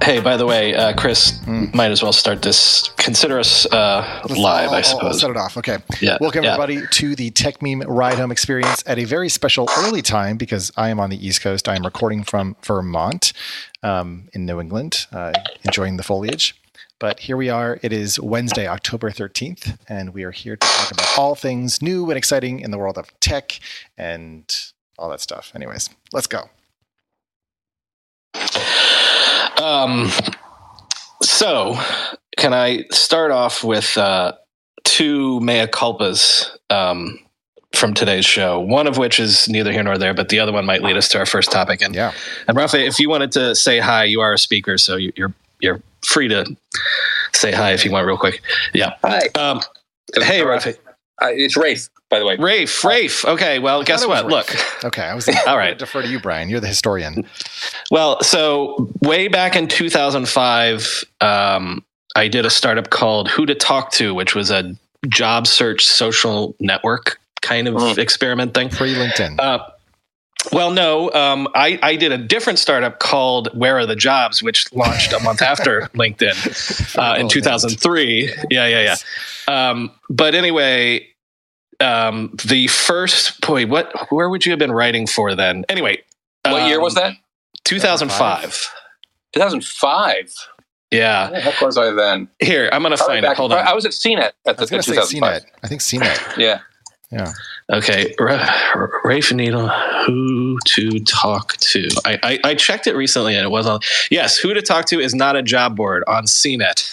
Hey, by the way, Chris, might as well start this. Consider us live, I suppose. I'll set it off. Okay. Yeah. Welcome, everybody, to the TechMeme Ride Home experience at a very special early time because I am on the East Coast. I am recording from Vermont in New England, enjoying the foliage. But here we are. It is Wednesday, October 13th, and we are here to talk about all things new and exciting in the world of tech and all that stuff. Anyways, let's go. So, can I start off with two mea culpas from today's show? One of which is neither here nor there, but the other one might lead us to our first topic. And Rafa, if you wanted to say hi, you are a speaker, so you're free to say hi if you want, real quick. Yeah. Hi. Hey, Rafa. It's Rafe, by the way. Rafe. Okay, well, guess what? Look. Okay, I was all right. Defer to you, Brian. You're the historian. Well, so way back in 2005, I did a startup called Who to Talk To, which was a job search social network kind of experiment thing. Free LinkedIn. Well, no, I did a different startup called Where Are the Jobs, which launched a month after LinkedIn in 2003. Yeah. But anyway, the first, where would you have been writing for then? Anyway. What year was that? 2005. 2005? Yeah. Where the heck was I then? Here, I'm going to find it. Hold on. I was at CNET at the 2005. I think CNET. Yeah. Okay. Rafe Needle, Who to Talk To. I checked it recently and it was on. Yes, Who to Talk To is not a job board on CNET.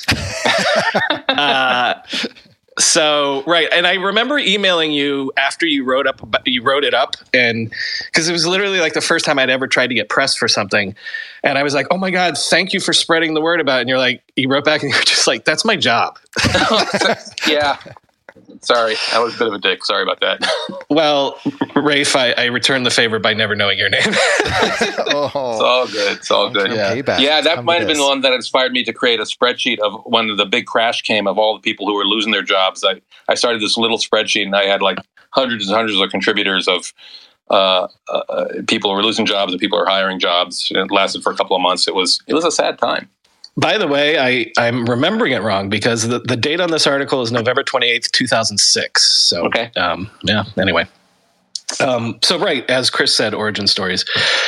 So, right. And I remember emailing you after you wrote it up, and because it was literally like the first time I'd ever tried to get press for something. And I was like, oh my God, thank you for spreading the word about it. And you're like, you wrote back and you're just like, that's my job. Yeah. Sorry. I was a bit of a dick. Sorry about that. Well, Rafe, I returned the favor by never knowing your name. It's all good. It's all good. Yeah, that might have been the one that inspired me to create a spreadsheet of when the big crash came of all the people who were losing their jobs. I started this little spreadsheet and I had like hundreds and hundreds of contributors of people who were losing jobs and people who were hiring jobs. It lasted for a couple of months. It was a sad time. By the way, I'm remembering it wrong because the date on this article is November 28th, 2006. So, okay. Anyway. So, right, as Chris said, origin stories.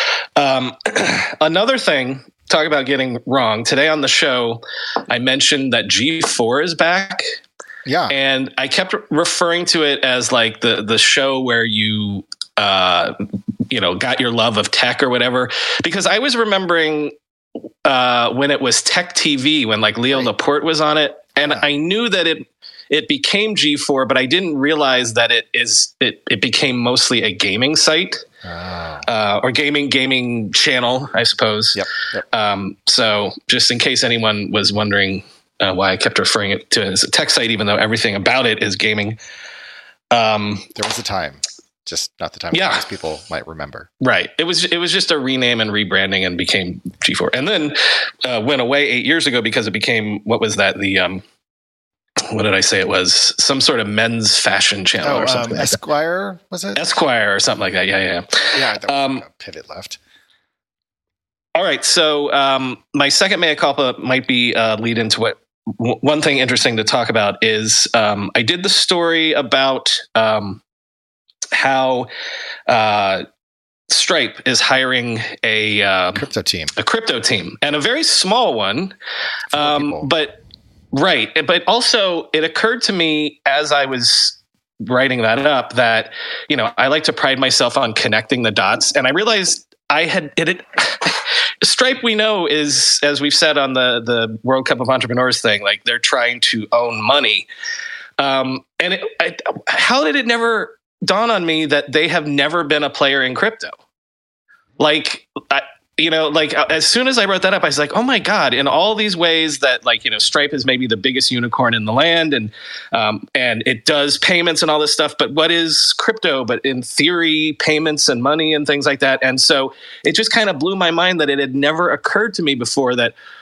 Another thing, talk about getting wrong. Today on the show, I mentioned that G4 is back. Yeah. And I kept referring to it as like the show where you, got your love of tech or whatever, because I was remembering when it was Tech TV, when like Leo Laporte was on it, and I knew that it became G4, but I didn't realize that it became mostly a gaming site or gaming channel, I suppose. Yep. So just in case anyone was wondering why I kept referring it to as a tech site, even though everything about it is gaming. There was a time. Just not the time most people might remember. Right. It was just a rename and rebranding and became G4. And then went away 8 years ago because it became, what was that? The, what did I say? It was some sort of men's fashion channel or something. Esquire, was it? Esquire or something like that. Yeah. Yeah, that was a pivot left. All right. So my second mea culpa might be lead into what one thing interesting to talk about is I did the story about how Stripe is hiring a crypto team, and a very small one. But also it occurred to me as I was writing that up that, I like to pride myself on connecting the dots. And I realized Stripe, we know, is, as we've said on the World Cup of Entrepreneurs thing, like they're trying to own money. How did it never dawn on me that they have never been a player in crypto? As soon as I wrote that up, I was like, oh my God, in all these ways that Stripe is maybe the biggest unicorn in the land and it does payments and all this stuff, but what is crypto? But in theory, payments and money and things like that. And so it just kind of blew my mind that it had never occurred to me before that,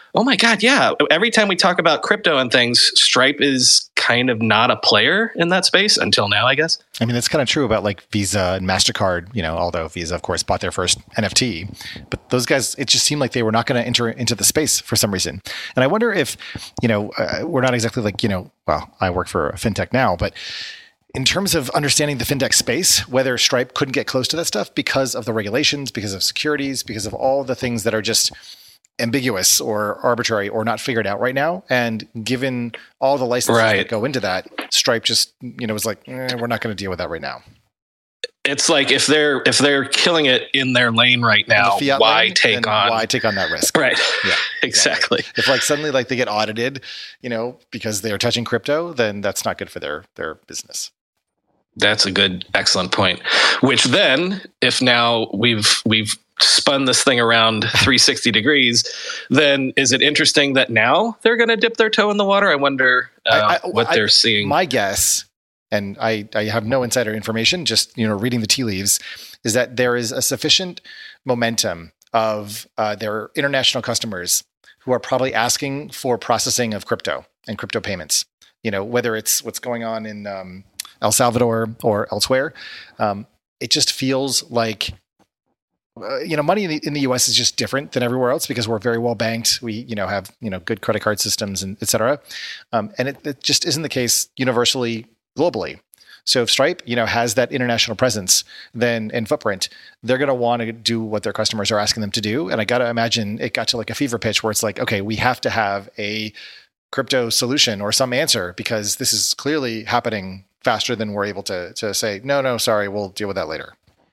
oh my God, yeah. Every time we talk about crypto and things, Stripe is kind of not a player in that space until now, I guess. I mean, that's kind of true about like Visa and MasterCard, although Visa, of course, bought their first NFT. But those guys, it just seemed like they were not going to enter into the space for some reason. And I wonder if, we're not exactly like, well, I work for a fintech now, but in terms of understanding the fintech space, whether Stripe couldn't get close to that stuff because of the regulations, because of securities, because of all the things that are just ambiguous or arbitrary or not figured out right now. And given all the licenses that go into that, Stripe just, was like, we're not going to deal with that right now. It's like if they're killing it in their lane right now, why take on that risk? Right. Yeah, exactly. If like suddenly like they get audited, because they're touching crypto, then that's not good for their business. That's a good, excellent point. Which then, if now we've spun this thing around 360 degrees, then is it interesting that now they're going to dip their toe in the water? I wonder what they're seeing. My guess, and I have no insider information, just reading the tea leaves, is that there is a sufficient momentum of their international customers who are probably asking for processing of crypto and crypto payments. Whether it's what's going on in El Salvador or elsewhere, it just feels like money in the U.S. is just different than everywhere else because we're very well banked. We have good credit card systems and et cetera, and it just isn't the case universally globally. So if Stripe has that international presence then and footprint, they're going to want to do what their customers are asking them to do. And I got to imagine it got to like a fever pitch where it's like, okay, we have to have a crypto solution or some answer because this is clearly happening faster than we're able to say, no, sorry, we'll deal with that later.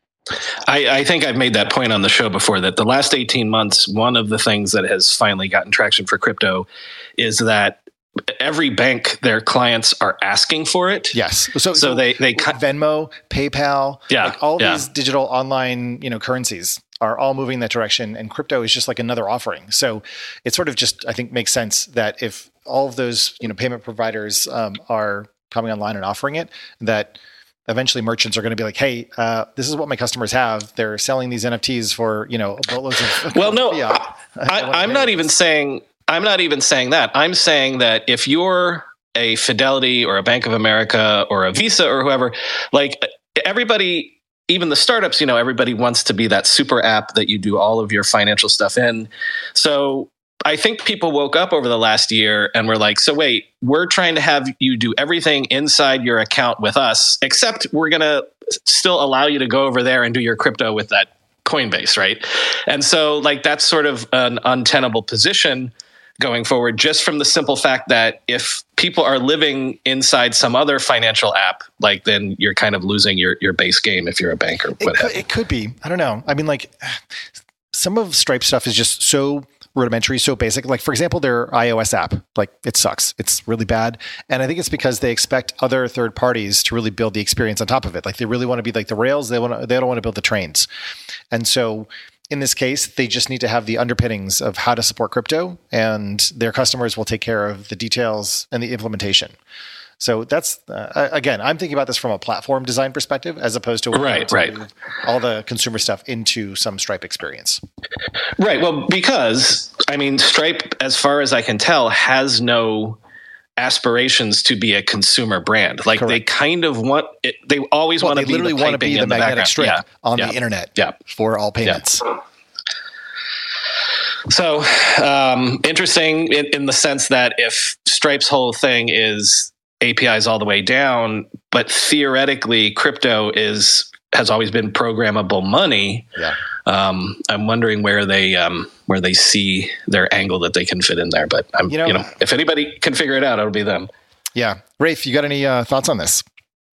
I think I've made that point on the show before that the last 18 months, one of the things that has finally gotten traction for crypto is that every bank, their clients are asking for it. Yes. So they Venmo, PayPal, all these digital online, currencies are all moving in that direction. And crypto is just like another offering. So it sort of just, I think, makes sense that if all of those, payment providers are coming online and offering it, that eventually merchants are going to be like, hey, this is what my customers have. They're selling these NFTs for, boatloads of well, no, I'm not even saying that. I'm saying that if you're a Fidelity or a Bank of America or a Visa or whoever, like everybody, even the startups, everybody wants to be that super app that you do all of your financial stuff in. So I think people woke up over the last year and were like, so wait, we're trying to have you do everything inside your account with us, except we're going to still allow you to go over there and do your crypto with that Coinbase, right? And so like that's sort of an untenable position going forward, just from the simple fact that if people are living inside some other financial app, like then you're kind of losing your base game if you're a bank or whatever. It could be. I don't know. I mean, like some of Stripe stuff is just so rudimentary, so basic. Like, for example, their iOS app, like it sucks. It's really bad. And I think it's because they expect other third parties to really build the experience on top of it. Like they really want to be like the Rails. They don't want to build the trains. And so in this case, they just need to have the underpinnings of how to support crypto, and their customers will take care of the details and the implementation. So that's, again, I'm thinking about this from a platform design perspective, as opposed to all the consumer stuff into some Stripe experience. Right. Well, because, I mean, Stripe, as far as I can tell, has no aspirations to be a consumer brand. Like they kind of want it. They always want to be literally want to be the magnetic strip on the internet for all payments. Yeah. So interesting in the sense that if Stripe's whole thing is APIs all the way down, but theoretically crypto has always been programmable money. Yeah. I'm wondering where they see their angle that they can fit in there. But if anybody can figure it out, it'll be them. Yeah. Rafe, you got any thoughts on this?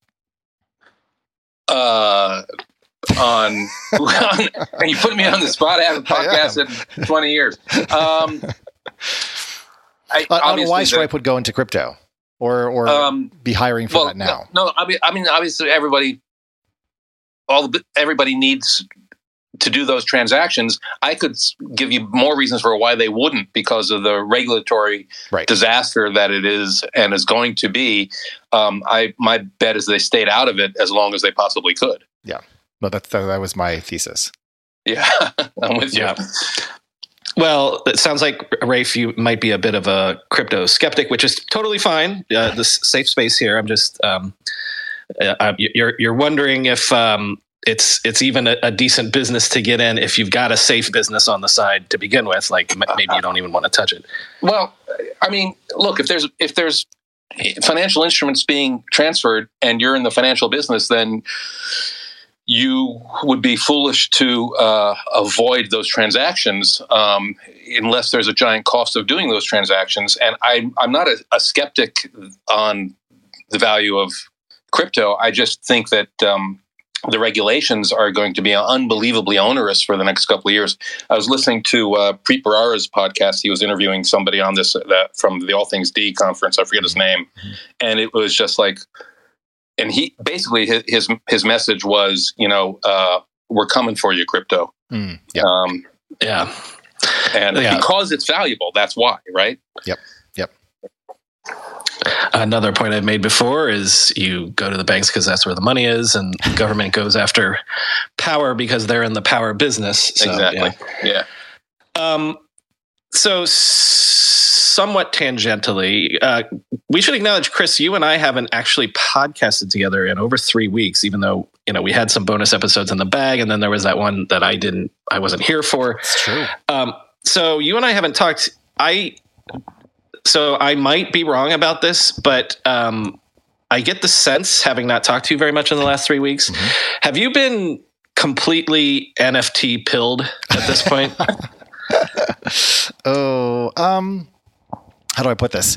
And you put me on the spot. I haven't podcasted in 20 years. On why Stripe would go into crypto or be hiring for that now? No, I mean, obviously everybody needs to do those transactions. I could give you more reasons for why they wouldn't, because of the regulatory disaster that it is and is going to be. My bet is they stayed out of it as long as they possibly could. Yeah. No, that was my thesis. Yeah, I'm with you. Well, it sounds like, Rafe, you might be a bit of a crypto skeptic, which is totally fine. This safe space here. I'm just you're wondering if it's even a decent business to get in if you've got a safe business on the side to begin with. Like maybe you don't even want to touch it. Well, I mean, look, if there's financial instruments being transferred and you're in the financial business, then you would be foolish to avoid those transactions unless there's a giant cost of doing those transactions. And I'm not a skeptic on the value of crypto. I just think that the regulations are going to be unbelievably onerous for the next couple of years. I was listening to Preet Bharara's podcast. He was interviewing somebody on this from the All Things D conference. I forget his name. And it was just like, and he basically his message was, we're coming for you, crypto. Yeah. And because it's valuable, that's why, right? Yep. Another point I've made before is you go to the banks because that's where the money is, and the government goes after power because they're in the power business. So, exactly. Yeah. So somewhat tangentially, we should acknowledge, Chris, you and I haven't actually podcasted together in over 3 weeks, even though, we had some bonus episodes in the bag. And then there was that one that I wasn't here for. It's true. So you and I haven't talked. So I might be wrong about this, but I get the sense, having not talked to you very much in the last 3 weeks, have you been completely NFT pilled at this point? How do I put this?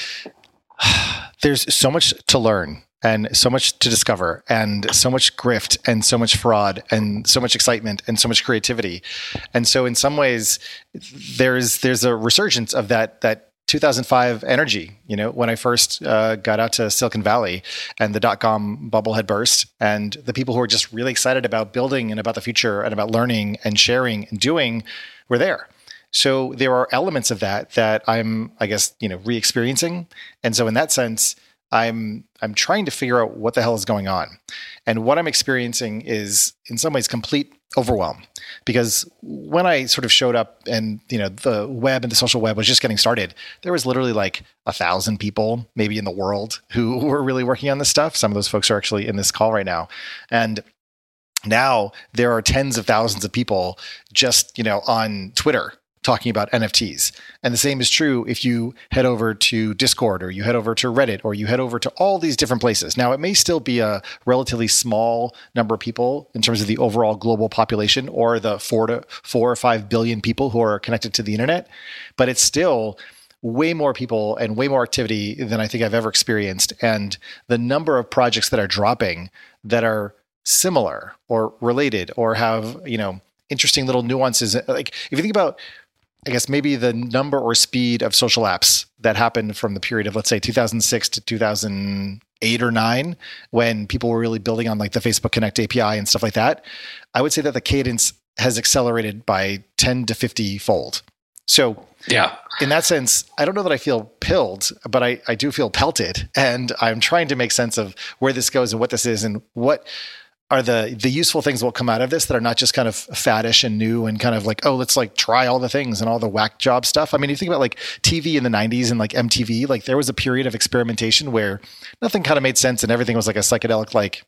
There's so much to learn and so much to discover and so much grift and so much fraud and so much excitement and so much creativity. And so in some ways there's a resurgence of that 2005 energy, when I first got out to Silicon Valley and the dot-com bubble had burst, and the people who were just really excited about building and about the future and about learning and sharing and doing were there. So there are elements of that I'm, I guess, re-experiencing. And so in that sense, I'm trying to figure out what the hell is going on. And what I'm experiencing is in some ways complete overwhelm, because when I sort of showed up and, the web and the social web was just getting started, there was literally like 1,000 people maybe in the world who were really working on this stuff. Some of those folks are actually in this call right now. And now there are tens of thousands of people just, on Twitter talking about NFTs. And the same is true if you head over to Discord or you head over to Reddit or you head over to all these different places. Now, it may still be a relatively small number of people in terms of the overall global population or the 4 or 5 billion people who are connected to the internet, but it's still way more people and way more activity than I think I've ever experienced. And the number of projects that are dropping that are similar or related or have, interesting little nuances. Like if you think about, I guess maybe the number or speed of social apps that happened from the period of, let's say, 2006 to 2008 or 9, when people were really building on like the Facebook Connect API and stuff like that, I would say that the cadence has accelerated by 10 to 50 fold. So yeah, in that sense, I don't know that I feel pilled, but I do feel pelted. And I'm trying to make sense of where this goes and what this is and what are the useful things that will come out of this that are not just kind of faddish and new and kind of like, oh, let's like try all the things and all the whack job stuff. I mean, you think about like TV in the 90s and like MTV, like there was a period of experimentation where nothing kind of made sense and everything was like a psychedelic, like,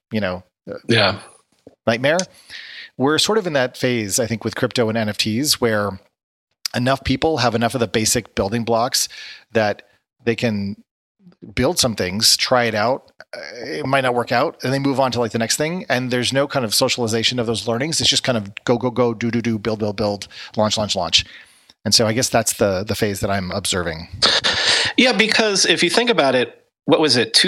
nightmare. We're sort of in that phase, I think, with crypto and NFTs where enough people have enough of the basic building blocks that they can build some things, try it out. It might not work out, and they move on to like the next thing. And there's no kind of socialization of those learnings. It's just kind of go, do, build, launch. And so I guess that's the phase that I'm observing. Yeah, because if you think about it, what was it?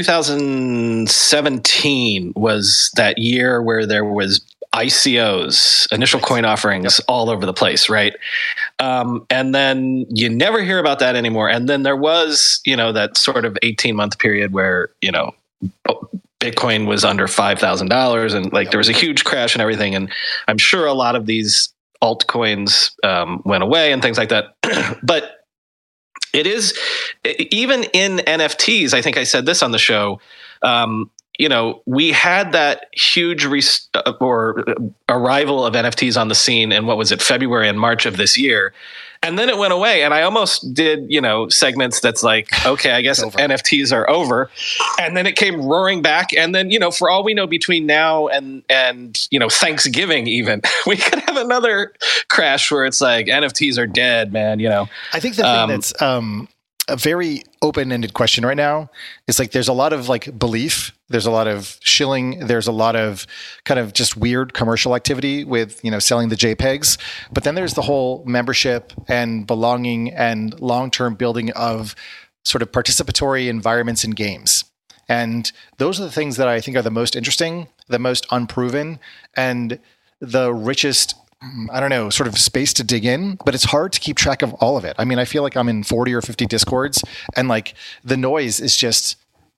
2017 was that year where there was ICOs, initial coin offerings, all over the place, right? And then you never hear about that anymore. And then there was, that sort of 18-month period where, Bitcoin was under $5,000 and like there was a huge crash and everything. And I'm sure a lot of these altcoins went away and things like that. But it is, even in NFTs, I think I said this on the show, we had that huge arrival of NFTs on the scene in, what was it, February and March of this year. And then it went away, and I almost did, segments that's like, okay, I guess NFTs are over. And then it came roaring back. And then, for all we know, between now and Thanksgiving even, we could have another crash where it's like NFTs are dead, man, I think the thing that's a very open-ended question right now is like, there's a lot of like belief, there's a lot of shilling, there's a lot of kind of just weird commercial activity with, selling the JPEGs. But then there's the whole membership and belonging and long-term building of sort of participatory environments in games. And those are the things that I think are the most interesting, the most unproven, and the richest, sort of space to dig in, but it's hard to keep track of all of it. I mean, I feel like I'm in 40 or 50 Discords, and like the noise is just,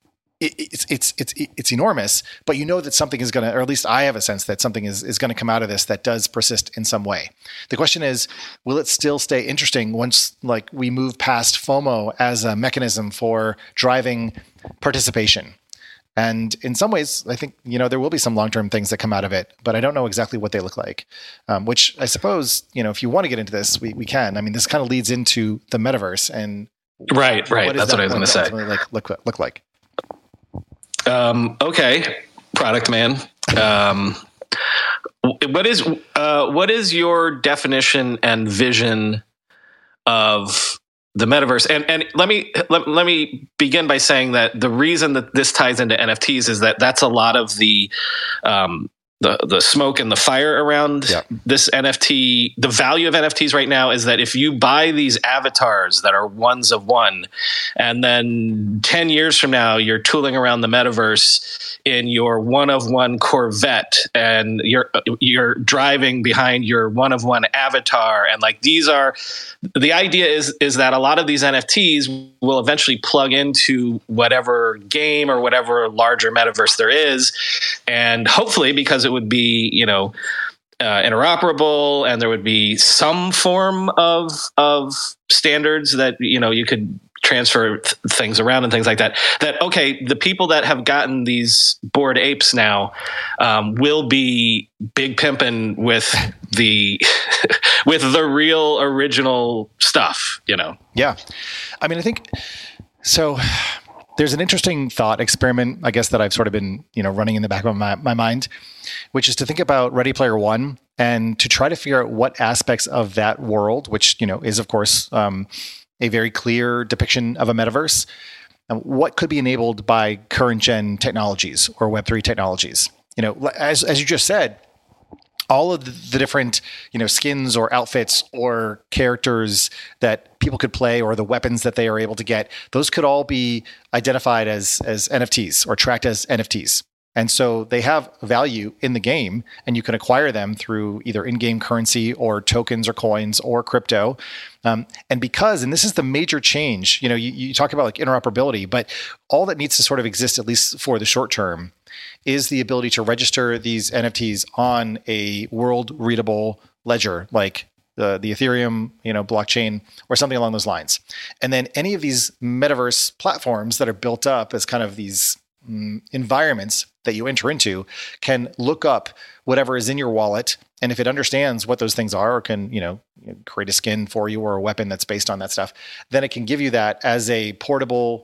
it's enormous, but that something is going to, or at least I have a sense that something is going to come out of this that does persist in some way. The question is, will it still stay interesting once like we move past FOMO as a mechanism for driving participation? And in some ways, I think, there will be some long-term things that come out of it, but I don't know exactly what they look like, which I suppose, if you want to get into this, we can. I mean, this kind of leads into the metaverse and right. That's what I was going to say. Look like. Okay. Product man. What is your definition and vision of the metaverse? And let me begin by saying that the reason that this ties into NFTs is that that's a lot of the smoke and the fire around this NFT. The value of NFTs right now is that if you buy these avatars that are ones of one, and then 10 years from now, you're tooling around the metaverse in your one of one Corvette, and you're driving behind your one of one avatar, and like the idea is that a lot of these NFTs will eventually plug into whatever game or whatever larger metaverse there is, and hopefully, because it would be interoperable, and there would be some form of standards that you could transfer things around and things like that. That okay, the people that have gotten these Bored Apes now will be big pimping with the real original stuff. Yeah, I mean, I think so. There's an interesting thought experiment, I guess, that I've sort of been, running in the back of my mind, which is to think about Ready Player One and to try to figure out what aspects of that world, which, is, of course, a very clear depiction of a metaverse, what could be enabled by current gen technologies or Web3 technologies. As you just said, all of the different, skins or outfits or characters that people could play, or the weapons that they are able to get, those could all be identified as NFTs or tracked as NFTs. And so they have value in the game, and you can acquire them through either in-game currency or tokens or coins or crypto. And this is the major change, you talk about like interoperability, but all that needs to sort of exist, at least for the short term, is the ability to register these NFTs on a world readable ledger, like the Ethereum, blockchain, or something along those lines. And then any of these metaverse platforms that are built up as kind of these environments that you enter into can look up whatever is in your wallet, and if it understands what those things are, or can create a skin for you or a weapon that's based on that stuff, then it can give you that as a portable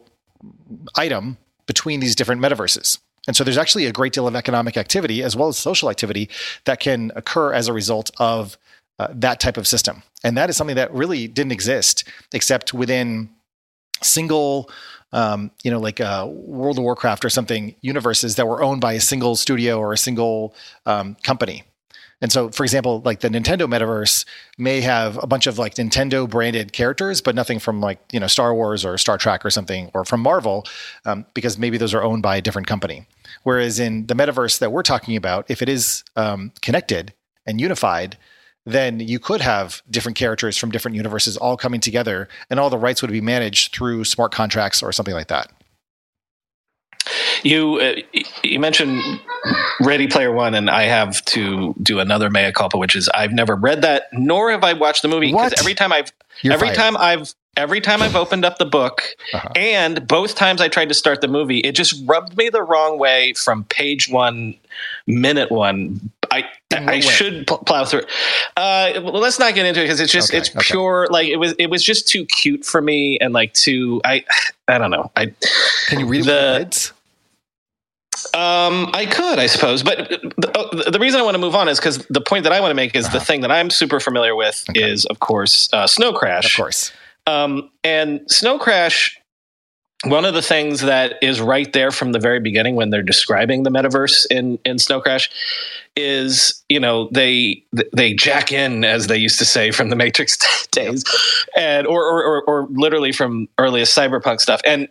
item between these different metaverses. And so there's actually a great deal of economic activity as well as social activity that can occur as a result of that type of system. And that is something that really didn't exist except within single like World of Warcraft or something, universes that were owned by a single studio or a single company. And so, for example, like the Nintendo metaverse may have a bunch of like Nintendo branded characters, but nothing from like, Star Wars or Star Trek or something, or from Marvel, because maybe those are owned by a different company. Whereas in the metaverse that we're talking about, if it is connected and unified, then you could have different characters from different universes all coming together, and all the rights would be managed through smart contracts or something like that. You mentioned Ready Player One, and I have to do another mea culpa, which is I've never read that, nor have I watched the movie. Because every time I've every time I've opened up the book, and both times I tried to start the movie, it just rubbed me the wrong way from page 1, minute 1. I should plow through. Well, let's not get into it because it's just it's pure. Like it was just too cute for me, and like too. I don't know. Can you read it with your kids? I could, I suppose, but the reason I want to move on is because the point that I want to make is the thing that I'm super familiar with is, of course, Snow Crash. Of course. And Snow Crash, one of the things that is right there from the very beginning when they're describing the metaverse in Snow Crash is, you know, they jack in, as they used to say from the Matrix days, and or literally from earliest cyberpunk stuff, and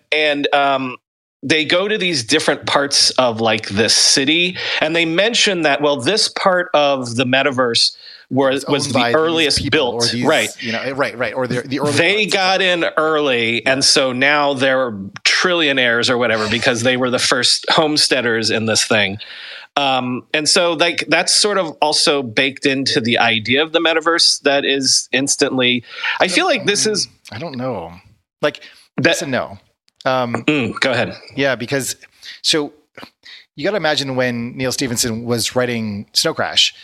they go to these different parts of like the city, and they mention that, well, this part of the metaverse was the earliest built, right? You know, right. Or the early. They got in early, and so now they're trillionaires or whatever because they were the first homesteaders in this thing. And so like that's sort of also baked into the idea of the metaverse that is instantly. I feel like this is. I don't know. Like yes and no. Go ahead. Yeah, because so you got to imagine when Neal Stephenson was writing Snow Crash,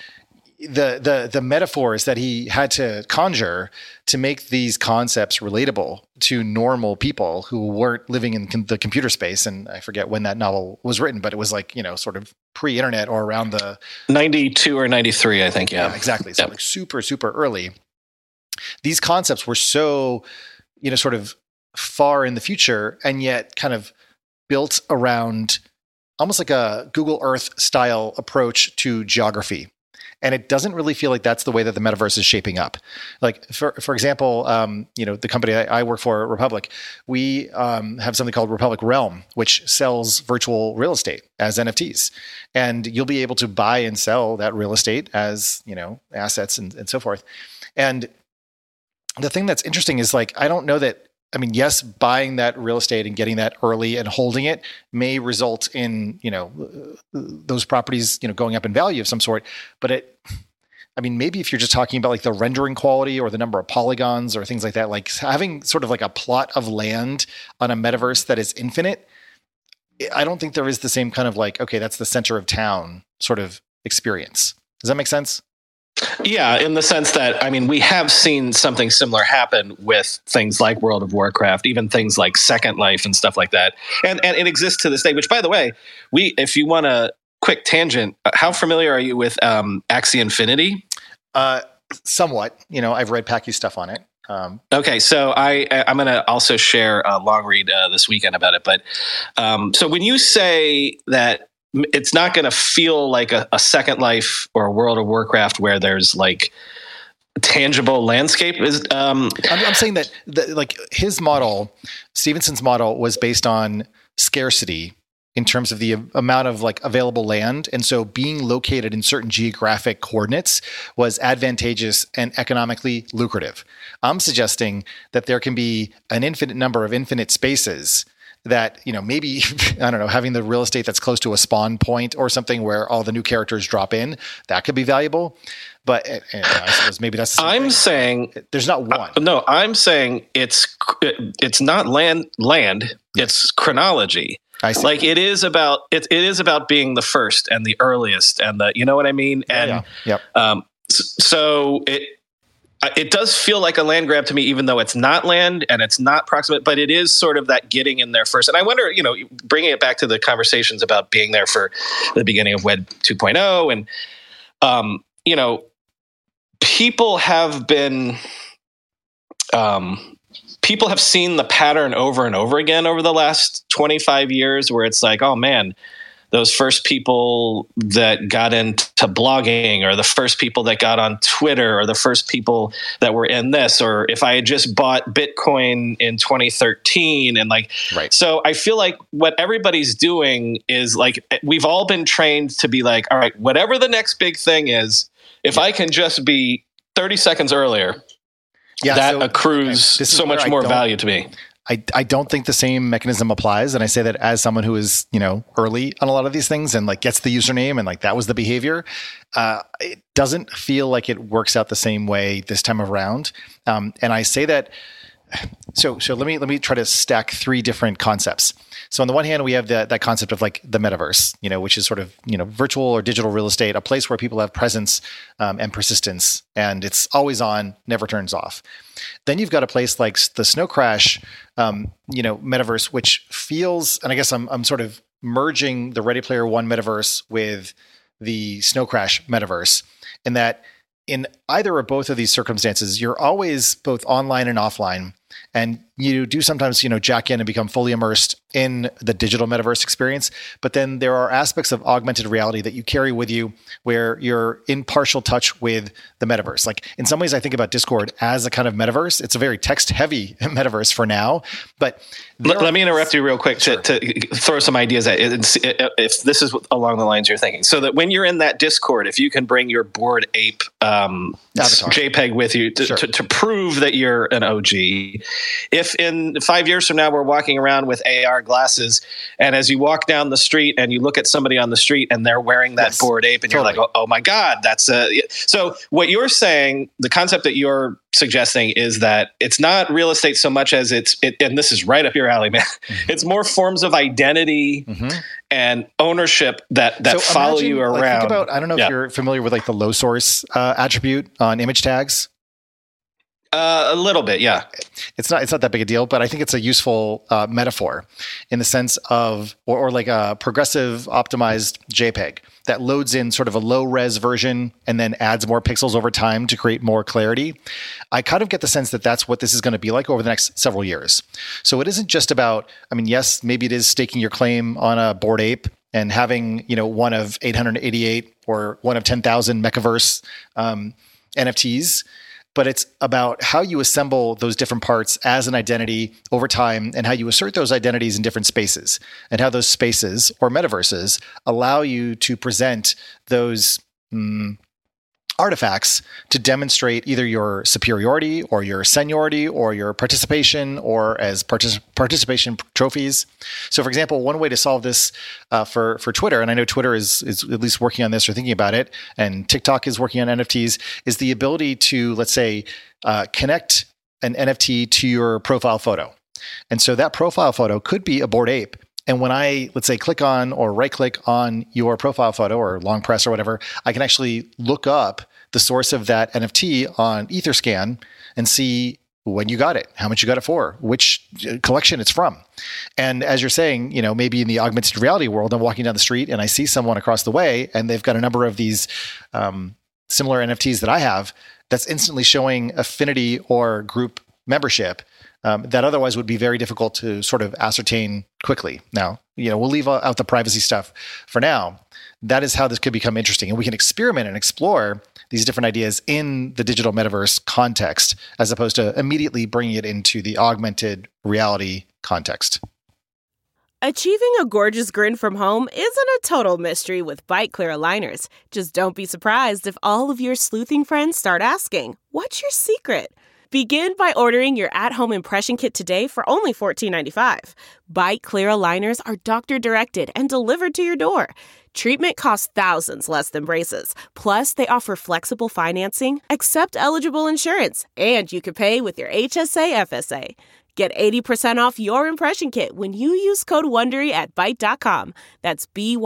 the metaphors that he had to conjure to make these concepts relatable to normal people who weren't living in the computer space. And I forget when that novel was written, but it was like, you know, sort of pre-internet or around the 92 or 93, I think. Yeah, exactly. So like super, super early. These concepts were so, you know, sort of far in the future, and yet kind of built around almost like a Google Earth style approach to geography. And it doesn't really feel like that's the way that the metaverse is shaping up. Like for example, you know, the company I work for, Republic, we have something called Republic Realm, which sells virtual real estate as NFTs. And you'll be able to buy and sell that real estate as, you know, assets and so forth. And the thing that's interesting is like, I don't know that, I mean, yes, buying that real estate and getting that early and holding it may result in, you know, those properties, you know, going up in value of some sort. But I mean, maybe if you're just talking about like the rendering quality or the number of polygons or things like that, like having sort of like a plot of land on a metaverse that is infinite, I don't think there is the same kind of like, okay, that's the center of town sort of experience. Does that make sense? Yeah, in the sense that, I mean, we have seen something similar happen with things like World of Warcraft, even things like Second Life and stuff like that. And it exists to this day, which, by the way, if you want a quick tangent, how familiar are you with Axie Infinity? Somewhat. You know, I've read Packy's stuff on it. Okay, so I'm going to also share a long read this weekend about it. But so when you say that it's not going to feel like a Second Life or a World of Warcraft where there's like tangible landscape. I'm saying that like his model, Stevenson's model, was based on scarcity in terms of the amount of like available land. And so being located in certain geographic coordinates was advantageous and economically lucrative. I'm suggesting that there can be an infinite number of infinite spaces that, you know, maybe, I don't know, having the real estate that's close to a spawn point or something where all the new characters drop in, that could be valuable. But I suppose maybe that's the I'm thing. Saying there's not one. No, I'm saying it's not land. Yes. It's chronology. I see. Like it is about being the first and the earliest and the, you know what I mean? And Yep. So it does feel like a land grab to me, even though it's not land and it's not proximate, but it is sort of that getting in there first. And I wonder, you know, bringing it back to the conversations about being there for the beginning of Web 2.0 and, you know, people have seen the pattern over and over again over the last 25 years where it's like, oh man, those first people that got into blogging or the first people that got on Twitter or the first people that were in this, or if I had just bought Bitcoin in 2013 and like, right. So I feel like what everybody's doing is like, we've all been trained to be like, all right, whatever the next big thing is, if I can just be 30 seconds earlier, that accrues so much more value to me. I don't think the same mechanism applies. And I say that as someone who is, you know, early on a lot of these things and like gets the username and like that was the behavior. It doesn't feel like it works out the same way this time around. And I say that So let me try to stack three different concepts. So on the one hand, we have that concept of like the metaverse, which is sort of, virtual or digital real estate, a place where people have presence and persistence, and it's always on, never turns off. Then you've got a place like the Snow Crash, metaverse, which feels, and I guess I'm sort of merging the Ready Player One metaverse with the Snow Crash metaverse, in that in either or both of these circumstances, you're always both online and offline. And you do sometimes, jack in and become fully immersed in the digital metaverse experience. But then there are aspects of augmented reality that you carry with you where you're in partial touch with the metaverse. Like in some ways, I think about Discord as a kind of metaverse. It's a very text-heavy metaverse for now. But let me interrupt you real quick to throw some ideas at it, if this is along the lines you're thinking. So that when you're in that Discord, if you can bring your Bored Ape JPEG with you to prove that you're an OG. If in 5 years from now we're walking around with AR glasses, and as you walk down the street and you look at somebody on the street and they're wearing that Bored Ape, and you're like, oh my God, that's so what you're saying, the concept that you're suggesting is that it's not real estate so much as and this is right up your alley, man. Mm-hmm. It's more forms of identity and ownership that follow you around. Think about, I don't know if you're familiar with like the low source attribute on image tags. A little bit, yeah. It's not that big a deal, but I think it's a useful metaphor in the sense of, or like a progressive optimized JPEG that loads in sort of a low res version and then adds more pixels over time to create more clarity. I kind of get the sense that that's what this is going to be like over the next several years. So it isn't just about, yes, maybe it is staking your claim on a Bored Ape and having, one of 888 or one of 10,000 Mechaverse NFTs. But it's about how you assemble those different parts as an identity over time, and how you assert those identities in different spaces, and how those spaces or metaverses allow you to present those artifacts to demonstrate either your superiority or your seniority or your participation, or as participation trophies. So for example, one way to solve this for Twitter, and I know Twitter is at least working on this or thinking about it, and TikTok is working on NFTs, is the ability to, let's say, connect an NFT to your profile photo. And so that profile photo could be a Bored Ape. And when I, let's say, click on or right click on your profile photo or long press or whatever, I can actually look up the source of that NFT on Etherscan and see when you got it, how much you got it for, which collection it's from. And as you're saying, maybe in the augmented reality world, I'm walking down the street and I see someone across the way and they've got a number of these similar NFTs that I have, that's instantly showing affinity or group membership that otherwise would be very difficult to sort of ascertain quickly. Now, we'll leave out the privacy stuff for now. That is how this could become interesting. And we can experiment and explore these different ideas in the digital metaverse context, as opposed to immediately bringing it into the augmented reality context. Achieving a gorgeous grin from home isn't a total mystery with Byte Clear aligners. Just don't be surprised if all of your sleuthing friends start asking, "What's your secret?" Begin by ordering your at-home impression kit today for only $14.95. Byte Clear aligners are doctor-directed and delivered to your door. Treatment costs thousands less than braces. Plus, they offer flexible financing, accept eligible insurance, and you can pay with your HSA FSA. Get 80% off your impression kit when you use code WONDERY at Byte.com. That's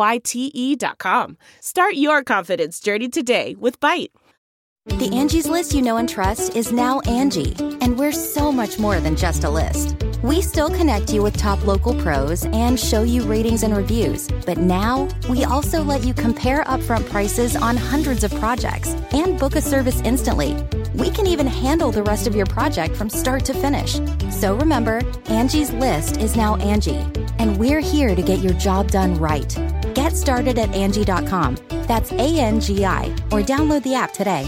BYTE.com. Start your confidence journey today with Byte. The Angie's List you know and trust is now Angie, and we're so much more than just a list. We still connect you with top local pros and show you ratings and reviews, but now we also let you compare upfront prices on hundreds of projects and book a service instantly. We can even handle the rest of your project from start to finish. So remember, Angie's List is now Angie, and we're here to get your job done right. Get started at Angie.com. That's ANGI, or download the app today.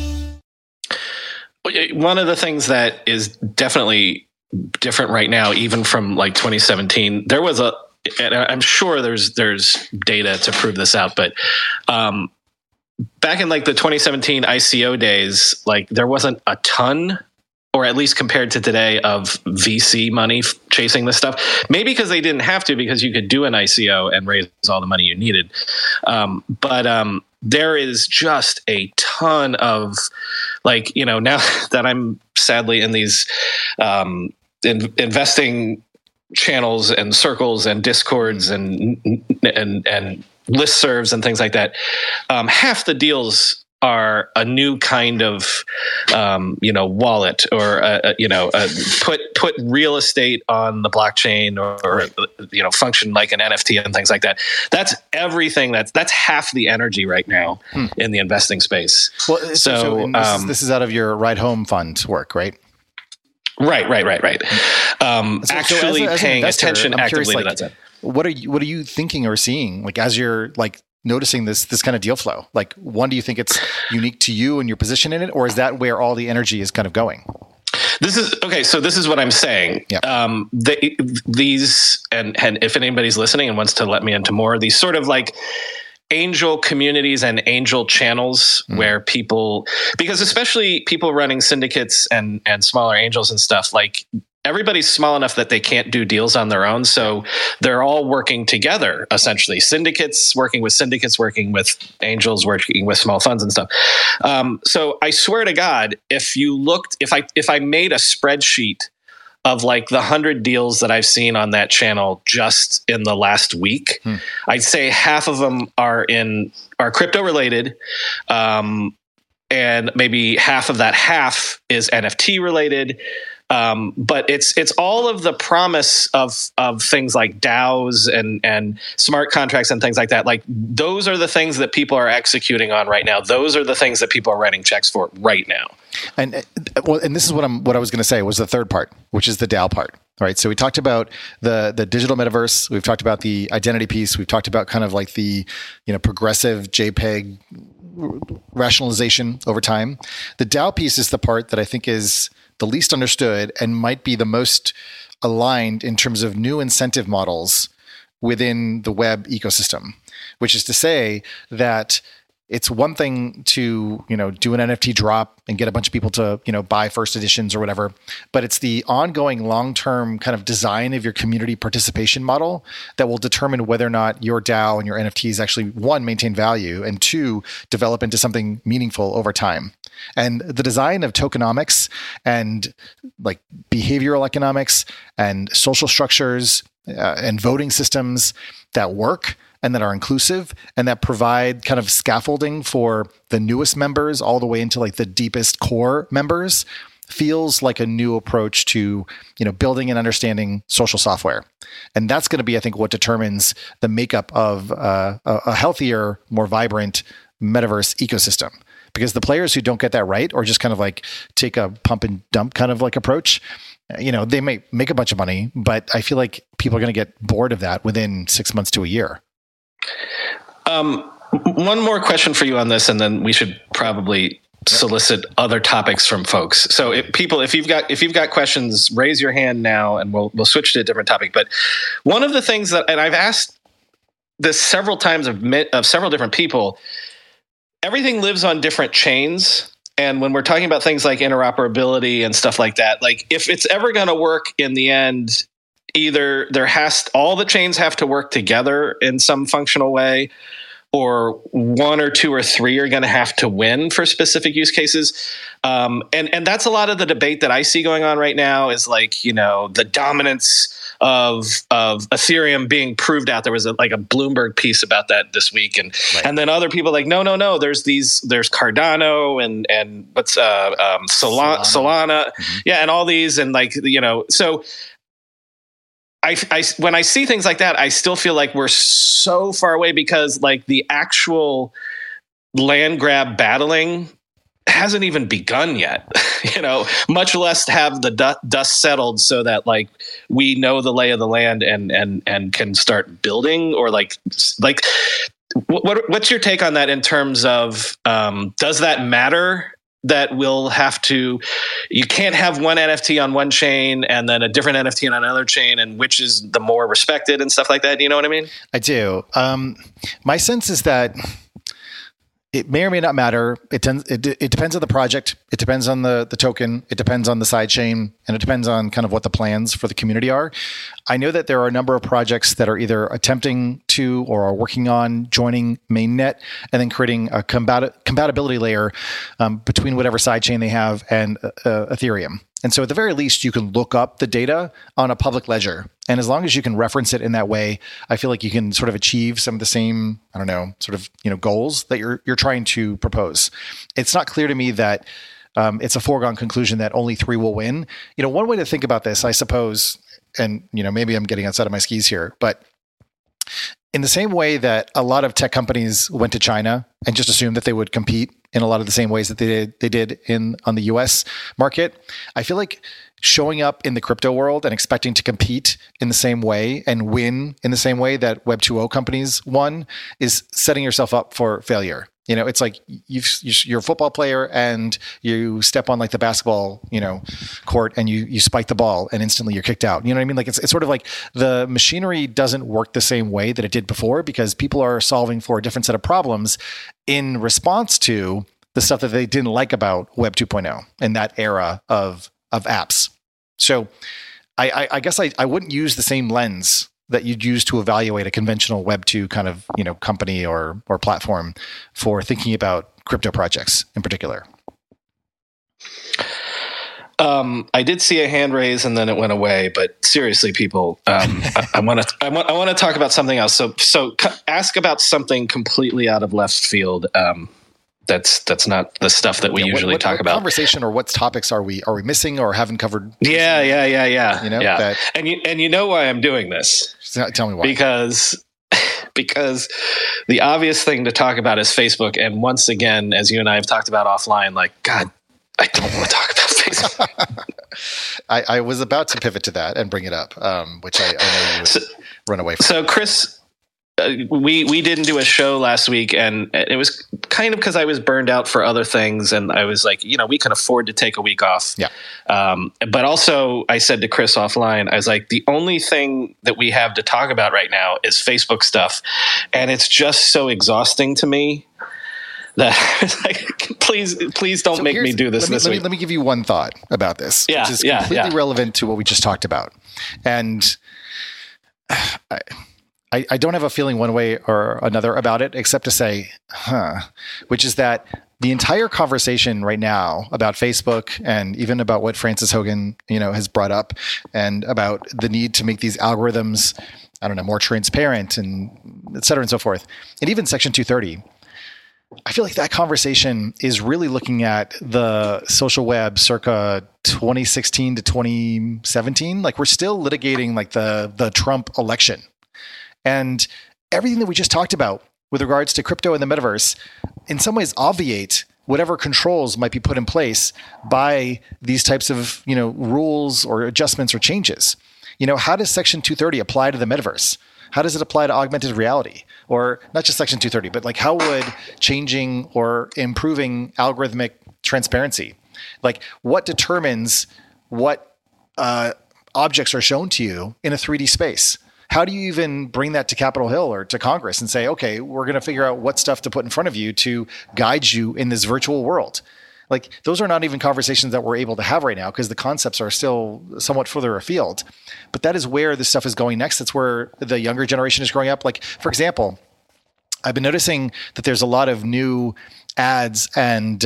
One of the things that is definitely different right now, even from like 2017, there was and I'm sure there's data to prove this out, but back in like the 2017 ICO days, like there wasn't a ton, or at least compared to today, of VC money chasing this stuff. Maybe because they didn't have to, because you could do an ICO and raise all the money you needed. But there is just a ton of, like, now that I'm sadly in these investing channels and circles and discords and listservs and things like that, half the deals are a new kind of, wallet or, put real estate on the blockchain or function like an NFT and things like that. That's everything. That's half the energy right now in the investing space. Well, so this is out of your Ride Home Fund work, right? Right. Actually paying attention actively to that. What are you thinking or seeing, like, as you're like noticing this kind of deal flow? Like, one, do you think it's unique to you and your position in it, or is that where all the energy is kind of going? This is what I'm saying. Yeah. These and if anybody's listening and wants to let me into more, these sort of like angel communities and angel channels where people, because especially people running syndicates and smaller angels and stuff, like, everybody's small enough that they can't do deals on their own. So they're all working together, essentially. Syndicates working with angels, working with small funds and stuff. So I swear to God, if I made a spreadsheet of like the 100 deals that I've seen on that channel just in the last week, I'd say half of them are crypto related. And maybe half of that half is NFT related. But it's all of the promise of things like DAOs and smart contracts and things like that. Like, those are the things that people are executing on right now. Those are the things that people are writing checks for right now. And this is what I was going to say was the third part, which is the DAO part. Right. So we talked about the digital metaverse. We've talked about the identity piece. We've talked about kind of like the, progressive JPEG rationalization over time. The DAO piece is the part that I think is the least understood and might be the most aligned in terms of new incentive models within the web ecosystem, which is to say that it's one thing to, do an NFT drop and get a bunch of people to, buy first editions or whatever, but it's the ongoing long-term kind of design of your community participation model that will determine whether or not your DAO and your NFTs actually, one, maintain value, and two, develop into something meaningful over time. And the design of tokenomics and like behavioral economics and social structures and voting systems that work and that are inclusive and that provide kind of scaffolding for the newest members all the way into like the deepest core members feels like a new approach to, building and understanding social software. And that's going to be, I think, what determines the makeup of a healthier, more vibrant metaverse ecosystem. Because the players who don't get that right, or just kind of like take a pump and dump kind of like approach, they may make a bunch of money, but I feel like people are going to get bored of that within 6 months to a year. One more question for you on this, and then we should probably solicit other topics from folks. So if you've got questions, raise your hand now, and we'll switch to a different topic. But one of the things and I've asked this several times of several different people. Everything lives on different chains. And when we're talking about things like interoperability and stuff like that, like if it's ever going to work in the end, either all the chains have to work together in some functional way, or one or two or three are going to have to win for specific use cases. And that's a lot of the debate that I see going on right now is like, the dominance of Ethereum being proved out. There was a Bloomberg piece about that this week. And then other people like, no, there's Cardano and what's Solana. Mm-hmm. Yeah. And all these, and so I when I see things like that, I still feel like we're so far away because like the actual land grab battling hasn't even begun yet, much less have the dust settled so that like we know the lay of the land and can start building, or what's your take on that in terms of, does that matter? That you can't have one NFT on one chain and then a different NFT on another chain, and which is the more respected and stuff like that. You know what I mean? I do. My sense is that it may or may not matter. It depends on the project. It depends on the token. It depends on the side chain, and it depends on kind of what the plans for the community are. I know that there are a number of projects that are either attempting to or are working on joining mainnet and then creating a compatibility layer between whatever side chain they have and Ethereum. And so at the very least, you can look up the data on a public ledger. And as long as you can reference it in that way, I feel like you can sort of achieve some of the same, goals that you're trying to propose. It's not clear to me that it's a foregone conclusion that only 3 will win. One way to think about this, I suppose, and maybe I'm getting outside of my skis here, but in the same way that a lot of tech companies went to China and just assumed that they would compete in a lot of the same ways that they did on the US market, I feel like showing up in the crypto world and expecting to compete in the same way and win in the same way that Web 2.0 companies won is setting yourself up for failure. It's like you're a football player and you step on like the basketball, court and you spike the ball and instantly you're kicked out. You know what I mean? Like it's sort of like the machinery doesn't work the same way that it did before because people are solving for a different set of problems in response to the stuff that they didn't like about Web 2.0 and that era of apps. So I guess I wouldn't use the same lens that you'd use to evaluate a conventional Web 2 kind of, company or platform for thinking about crypto projects in particular. I did see a hand raise and then it went away, but seriously, people, I want to talk about something else. So ask about something completely out of left field. That's not the stuff that we usually talk about. Conversation or what topics are we missing or haven't covered? Yeah. And you know why I'm doing this? Tell me why. Because the obvious thing to talk about is Facebook. And once again, as you and I have talked about offline, like, God, I don't want to talk about Facebook. I was about to pivot to that and bring it up, which I know you would run away from. So Chris, we didn't do a show last week, and it was kind of because I was burned out for other things, and I was like, we can afford to take a week off. Yeah. But also, I said to Chris offline, I was like, the only thing that we have to talk about right now is Facebook stuff, and it's just so exhausting to me that like, please don't make me do this this week. Let me give you one thought about this, which is completely relevant to what we just talked about, and I don't have a feeling one way or another about it, except to say, which is that the entire conversation right now about Facebook and even about what Frances Hogan, has brought up and about the need to make these algorithms, more transparent and et cetera and so forth. And even Section 230, I feel like that conversation is really looking at the social web circa 2016 to 2017. Like we're still litigating like the Trump election. And everything that we just talked about with regards to crypto and the metaverse, in some ways obviate whatever controls might be put in place by these types of, rules or adjustments or changes. How does Section 230 apply to the metaverse? How does it apply to augmented reality? Or not just Section 230, but like how would changing or improving algorithmic transparency, like what determines what objects are shown to you in a 3D space? How do you even bring that to Capitol Hill or to Congress and say, okay, we're going to figure out what stuff to put in front of you to guide you in this virtual world? Like those are not even conversations that we're able to have right now because the concepts are still somewhat further afield. But that is where this stuff is going next. That's where the younger generation is growing up. Like, for example, I've been noticing that there's a lot of new ads and,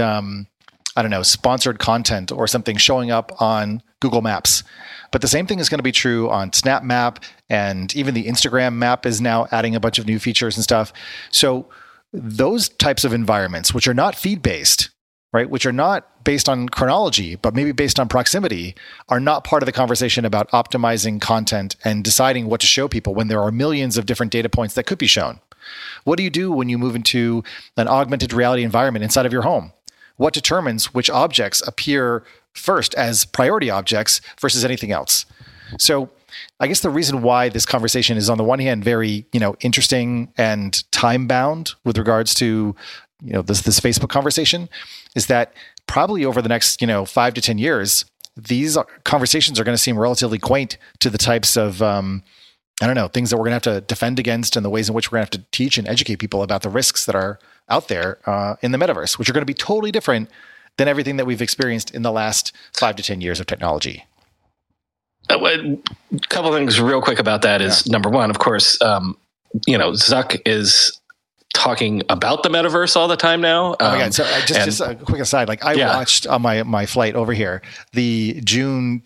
sponsored content or something showing up on Google Maps. But the same thing is going to be true on Snap Map, and even the Instagram map is now adding a bunch of new features and stuff. So those types of environments, which are not feed-based, right, which are not based on chronology, but maybe based on proximity, are not part of the conversation about optimizing content and deciding what to show people when there are millions of different data points that could be shown. What do you do when you move into an augmented reality environment inside of your home? What determines which objects appear first as priority objects versus anything else? So I guess the reason why this conversation is on the one hand very, interesting and time bound with regards to, this Facebook conversation is that probably over the next, 5 to 10 years, these conversations are going to seem relatively quaint to the types of, things that we're going to have to defend against and the ways in which we're going to have to teach and educate people about the risks that are out there in the metaverse, which are going to be totally different than everything that we've experienced in the last 5 to 10 years of technology. A couple things real quick about that is number one, of course, Zuck is talking about the metaverse all the time now. Oh my God. So just a quick aside, like I watched on my flight over here, the June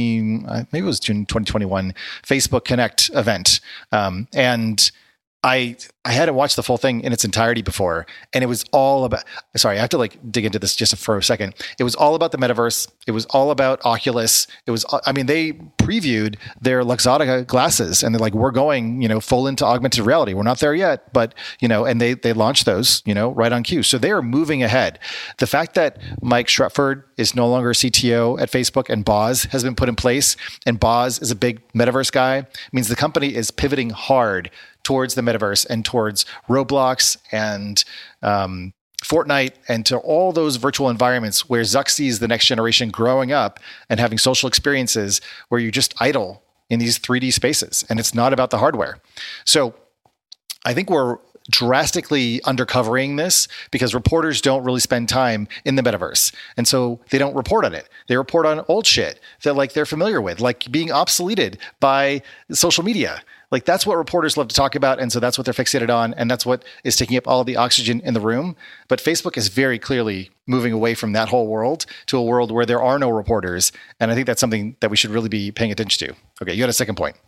2021 Facebook Connect event. And I hadn't watched the full thing in its entirety before, and it was all about, sorry, I have to like dig into this just for a second. It was all about the metaverse. It was all about Oculus. It was, I mean, they previewed their Luxottica glasses, and they're like, we're going, full into augmented reality. We're not there yet, but, and they launched those, right on cue. So they are moving ahead. The fact that Mike Shretford is no longer CTO at Facebook and Boz has been put in place, and Boz is a big metaverse guy, means the company is pivoting hard towards the metaverse and towards Roblox and Fortnite and to all those virtual environments where Zuck sees the next generation growing up and having social experiences where you just idle in these 3D spaces. And it's not about the hardware. So I think we're drastically undercovering this because reporters don't really spend time in the metaverse. And so they don't report on it. They report on old shit that they're familiar with, like being obsoleted by social media. Like that's what reporters love to talk about. And so that's what they're fixated on. And that's what is taking up all of the oxygen in the room. But Facebook is very clearly moving away from that whole world to a world where there are no reporters. And I think that's something that we should really be paying attention to. Okay, you had a second point.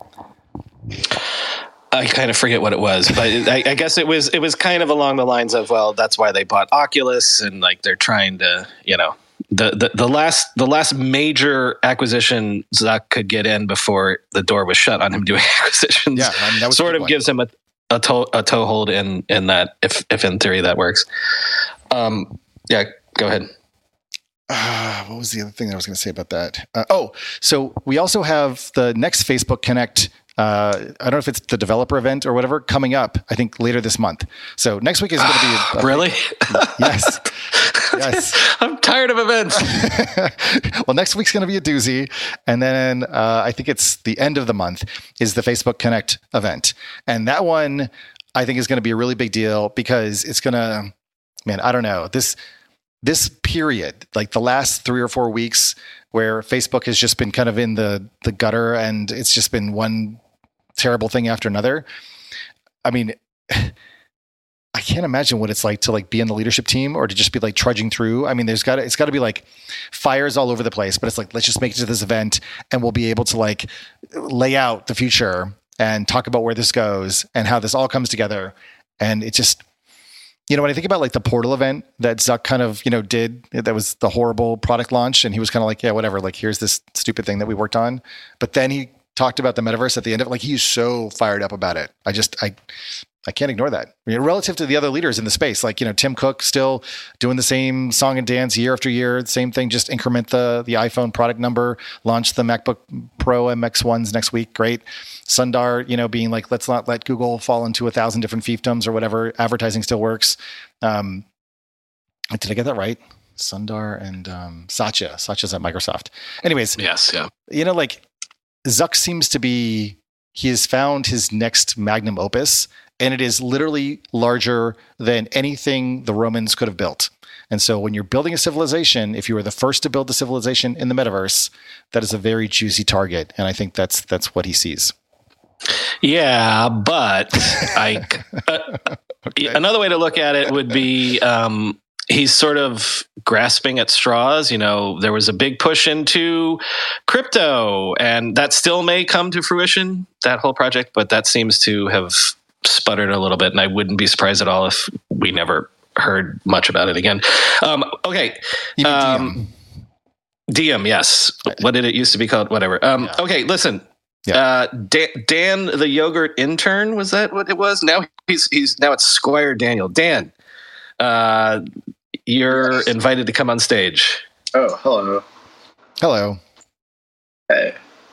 I kind of forget what it was, but I guess it was kind of along the lines of, well, that's why they bought Oculus, and like they're trying to, the last major acquisition Zuck could get in before the door was shut on him doing acquisitions. Yeah, that was sort of gives him a toehold in that, if in theory that works. Yeah, go ahead. What was the other thing that I was going to say about that? So we also have the next Facebook Connect. I don't know if it's the developer event or whatever coming up, I think later this month. So next week is going to be really? Yes. I'm tired of events. Well, next week's going to be a doozy. And then I think it's the end of the month is the Facebook Connect event. And that one I think is going to be a really big deal because it's going to, I don't know, this period, like the last 3 or 4 weeks where Facebook has just been kind of in the gutter and it's just been one terrible thing after another. I mean, I can't imagine what it's like to like be in the leadership team or to just be like trudging through. I mean, it's got to be like fires all over the place, but it's like, let's just make it to this event and we'll be able to like lay out the future and talk about where this goes and how this all comes together. And it just, when I think about like the Portal event that Zuck kind of, did, that was the horrible product launch. And he was kind of like, yeah, whatever, like here's this stupid thing that we worked on. But then he talked about the metaverse at the end of it. Like he's so fired up about it. I can't ignore that. Relative to the other leaders in the space, like, Tim Cook still doing the same song and dance year after year, same thing, just increment the iPhone product number, launch the MacBook Pro MX1s next week. Great. Sundar, being like, let's not let Google fall into 1,000 different fiefdoms or whatever. Advertising still works. Did I get that right? Sundar and Satya's at Microsoft. Anyways. Yes. Yeah. Like Zuck seems to be, he has found his next magnum opus, and it is literally larger than anything the Romans could have built. And so when you're building a civilization, if you were the first to build the civilization in the metaverse, that is a very juicy target. And I think that's what he sees. Yeah, but another way to look at it would be he's sort of grasping at straws. There was a big push into crypto, and that still may come to fruition, that whole project, but that seems to have sputtered a little bit, and I wouldn't be surprised at all if we never heard much about it again. Okay. Diem, yes. What did it used to be called? Whatever. Okay, listen. Yeah. Dan the yogurt intern, was that what it was? Now now it's Squire Daniel. Dan, you're invited to come on stage. Oh, hello. Hello. Hey.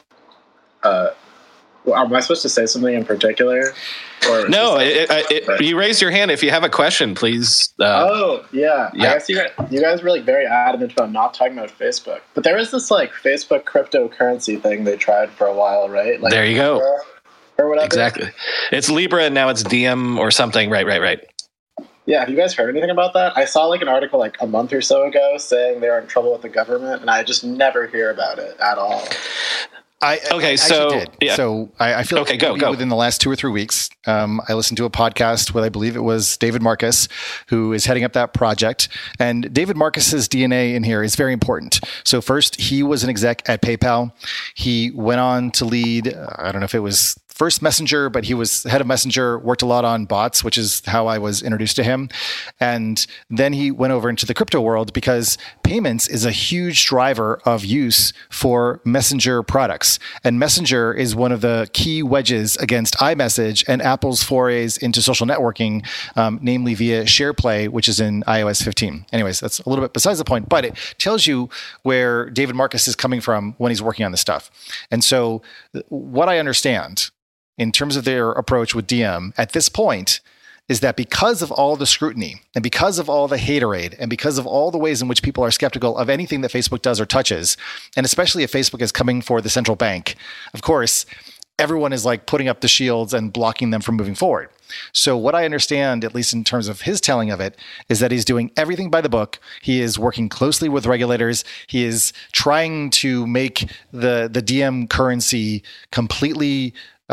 Am I supposed to say something in particular? Or no, you raised your hand. If you have a question, please. Yeah. I guess you guys were like very adamant about not talking about Facebook. But there is this like Facebook cryptocurrency thing they tried for a while, right? Like there you go. Or whatever. Exactly. It's Libra and now it's Diem or something. Right. Yeah, have you guys heard anything about that? I saw like an article like a month or so ago saying they were in trouble with the government, and I just never hear about it at all. I did. Yeah. So I feel like within the last 2 or 3 weeks, I listened to a podcast with, I believe it was David Marcus, who is heading up that project. And David Marcus's DNA in here is very important. So first, he was an exec at PayPal. He went on to lead, I don't know if it was first Messenger, but he was head of Messenger, worked a lot on bots, which is how I was introduced to him. And then he went over into the crypto world because payments is a huge driver of use for Messenger products. And Messenger is one of the key wedges against iMessage and Apple's forays into social networking, namely via SharePlay, which is in iOS 15. Anyways, that's a little bit besides the point, but it tells you where David Marcus is coming from when he's working on this stuff. And so what I understand in terms of their approach with Diem at this point is that because of all the scrutiny and because of all the haterade and because of all the ways in which people are skeptical of anything that Facebook does or touches, and especially if Facebook is coming for the central bank, of course, everyone is like putting up the shields and blocking them from moving forward. So what I understand, at least in terms of his telling of it, is that he's doing everything by the book. He is working closely with regulators. He is trying to make the Diem currency completely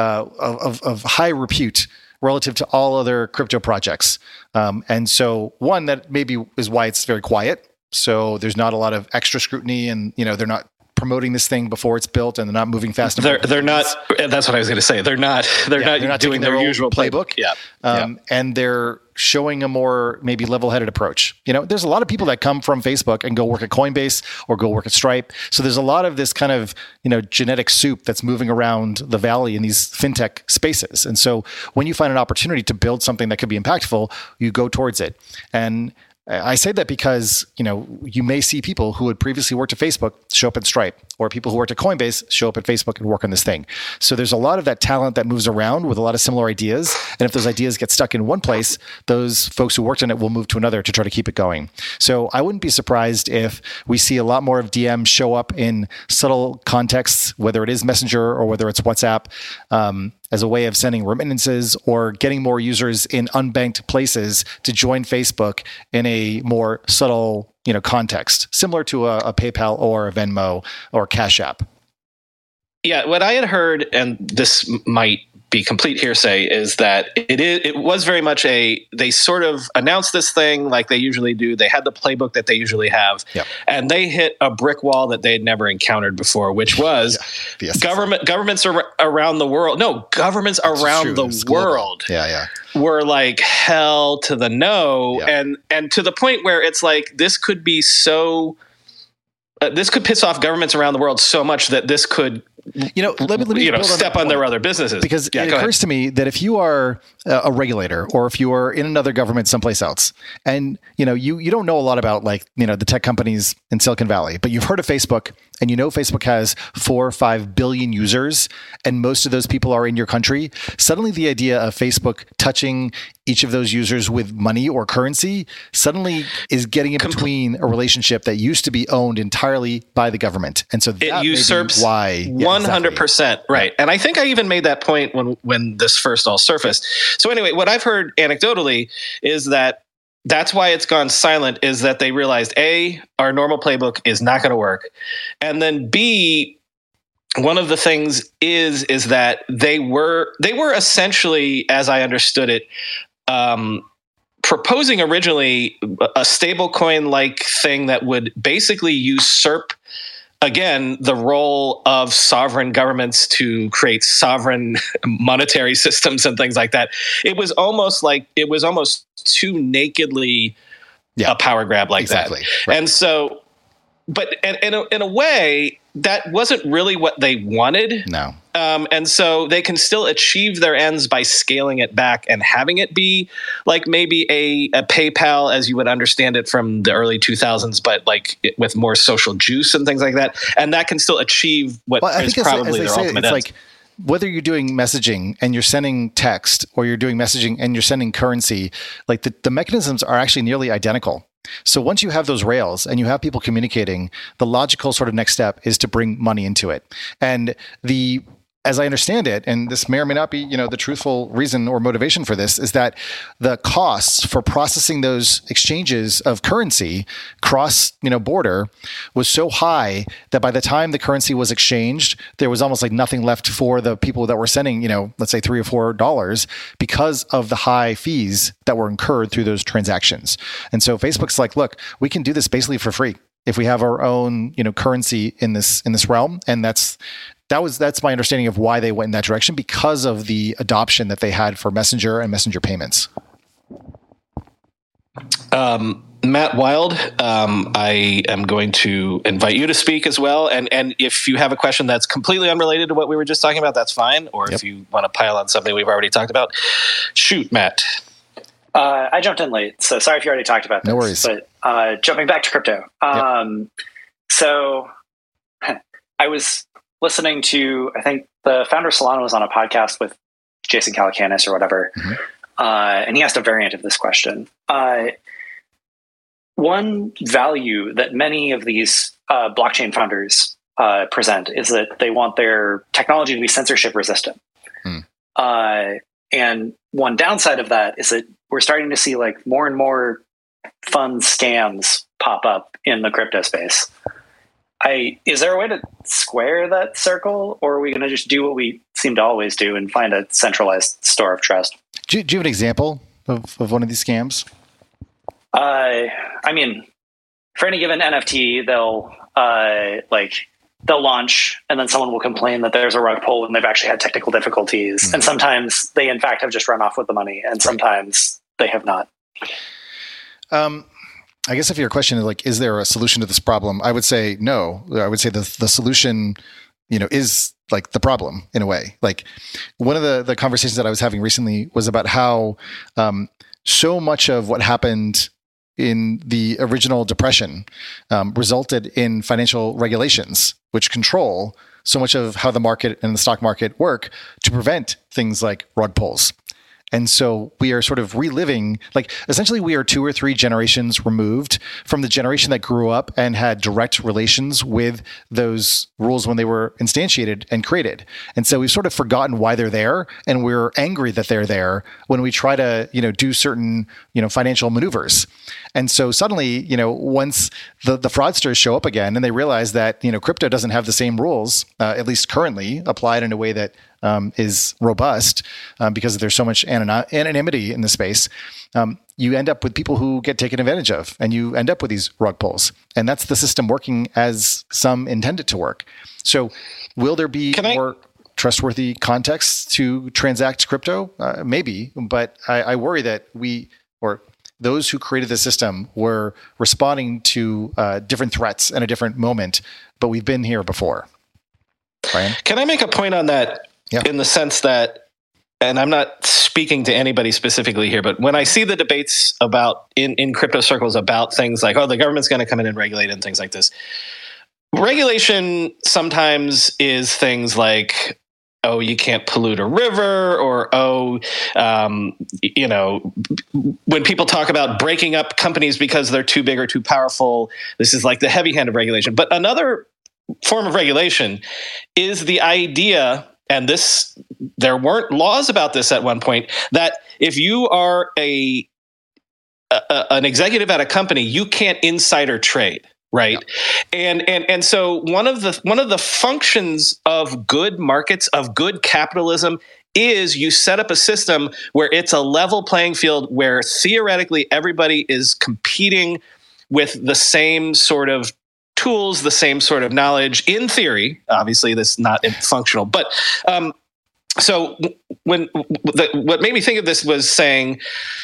of high repute relative to all other crypto projects. And so one, that maybe is why it's very quiet. So there's not a lot of extra scrutiny and, they're not promoting this thing before it's built and they're not moving fast enough. They're not, that's what I was going to say. They're not doing their usual playbook. And they're showing a more maybe level-headed approach. There's a lot of people that come from Facebook and go work at Coinbase or go work at Stripe. So there's a lot of this kind of, genetic soup that's moving around the valley in these fintech spaces. And so when you find an opportunity to build something that could be impactful, you go towards it. And I say that because, you may see people who had previously worked at Facebook show up at Stripe, or people who worked at Coinbase show up at Facebook and work on this thing. So there's a lot of that talent that moves around with a lot of similar ideas. And if those ideas get stuck in one place, those folks who worked on it will move to another to try to keep it going. So I wouldn't be surprised if we see a lot more of Diem show up in subtle contexts, whether it is Messenger or whether it's WhatsApp, as a way of sending remittances or getting more users in unbanked places to join Facebook in a more subtle, context, similar to a PayPal or a Venmo or Cash App. Yeah, what I had heard, and this might be complete hearsay, is that it was very much they sort of announced this thing like they usually do. They had the playbook that they usually have, and they hit a brick wall that they had never encountered before, which was governments around the world. No, governments around the world. Were like hell to the no, and to the point where it's like this could be so. This could piss off governments around the world so much that this could. Let me step on their other businesses. Because it occurs to me that if you are a regulator or if you are in another government someplace else and, you don't know a lot about the tech companies in Silicon Valley, but you've heard of Facebook and Facebook has 4 or 5 billion users and most of those people are in your country. Suddenly the idea of Facebook touching each of those users with money or currency suddenly is getting in between a relationship that used to be owned entirely by the government. And so that usurps why 100%. Right. And I think I even made that point when this first all surfaced. So anyway, what I've heard anecdotally is that's why it's gone silent, is that they realized A, our normal playbook is not going to work. And then B, one of the things is that they were essentially, as I understood it, proposing originally a stablecoin like thing that would basically usurp, again, the role of sovereign governments to create sovereign monetary systems and things like that. It was almost too nakedly a power grab like that. Right. And so, but in a way, that wasn't really what they wanted. No. And so they can still achieve their ends by scaling it back and having it be like maybe a PayPal as you would understand it from the early 2000s, but with more social juice and things like that. And that can still achieve what is probably their ultimate ends. Like whether you're doing messaging and you're sending text or you're doing messaging and you're sending currency, like the mechanisms are actually nearly identical. So once you have those rails and you have people communicating, the logical sort of next step is to bring money into it. And the as I understand it, and this may or may not be, the truthful reason or motivation for this, is that the costs for processing those exchanges of currency cross, border was so high that by the time the currency was exchanged, there was almost like nothing left for the people that were sending, let's say $3 or $4 because of the high fees that were incurred through those transactions. And so Facebook's like, look, we can do this basically for free if we have our own, currency in this realm, and that's my understanding of why they went in that direction, because of the adoption that they had for Messenger and Messenger payments. Matt Wild, I am going to invite you to speak as well. And if you have a question that's completely unrelated to what we were just talking about, that's fine. Or if you want to pile on something we've already talked about, shoot, Matt. I jumped in late, so sorry if you already talked about this. No worries. But jumping back to crypto. So I was listening to, I think the founder of Solana was on a podcast with Jason Calacanis or whatever, and he asked a variant of this question. One value that many of these blockchain founders present is that they want their technology to be censorship resistant. And one downside of that is that we're starting to see like more and more fun scams pop up in the crypto space. Is there a way to square that circle, or are we going to just do what we seem to always do and find a centralized store of trust? Do you have an example of one of these scams? I mean, for any given NFT, they'll launch, and then someone will complain that there's a rug pull when they've actually had technical difficulties. And sometimes they, in fact, have just run off with the money, and sometimes they have not. I guess if your question is like, is there a solution to this problem? I would say no. I would say the solution, is like the problem in a way. Like one of the conversations that I was having recently was about how so much of what happened in the original Depression resulted in financial regulations, which control so much of how the market and the stock market work to prevent things like rug pulls. And so we are sort of reliving, like essentially we are 2 or 3 generations removed from the generation that grew up and had direct relations with those rules when they were instantiated and created. And so we've sort of forgotten why they're there, and we're angry that they're there when we try to, do certain, financial maneuvers. And so suddenly, once the fraudsters show up again and they realize that, crypto doesn't have the same rules, at least currently applied in a way that is robust because there's so much anonymity in the space, you end up with people who get taken advantage of, and you end up with these rug pulls. And that's the system working as some intend it to work. So will there be more trustworthy context to transact crypto? Maybe, but I worry that those who created the system were responding to different threats in a different moment, but we've been here before. Brian? Can I make a point on that? Yeah. In the sense that, and I'm not speaking to anybody specifically here, but when I see the debates about in crypto circles about things like, the government's going to come in and regulate and things like this, regulation sometimes is things like, you can't pollute a river, or, when people talk about breaking up companies because they're too big or too powerful, this is like the heavy hand of regulation. But another form of regulation is the idea, and there weren't laws about this at one point, that if you are an executive at a company, you can't insider trade, right? Yeah. And so one of the functions of good markets, of good capitalism, is you set up a system where it's a level playing field, where theoretically everybody is competing with the same sort of tools, the same sort of knowledge. In theory, obviously this is not functional, but so what made me think of this was saying,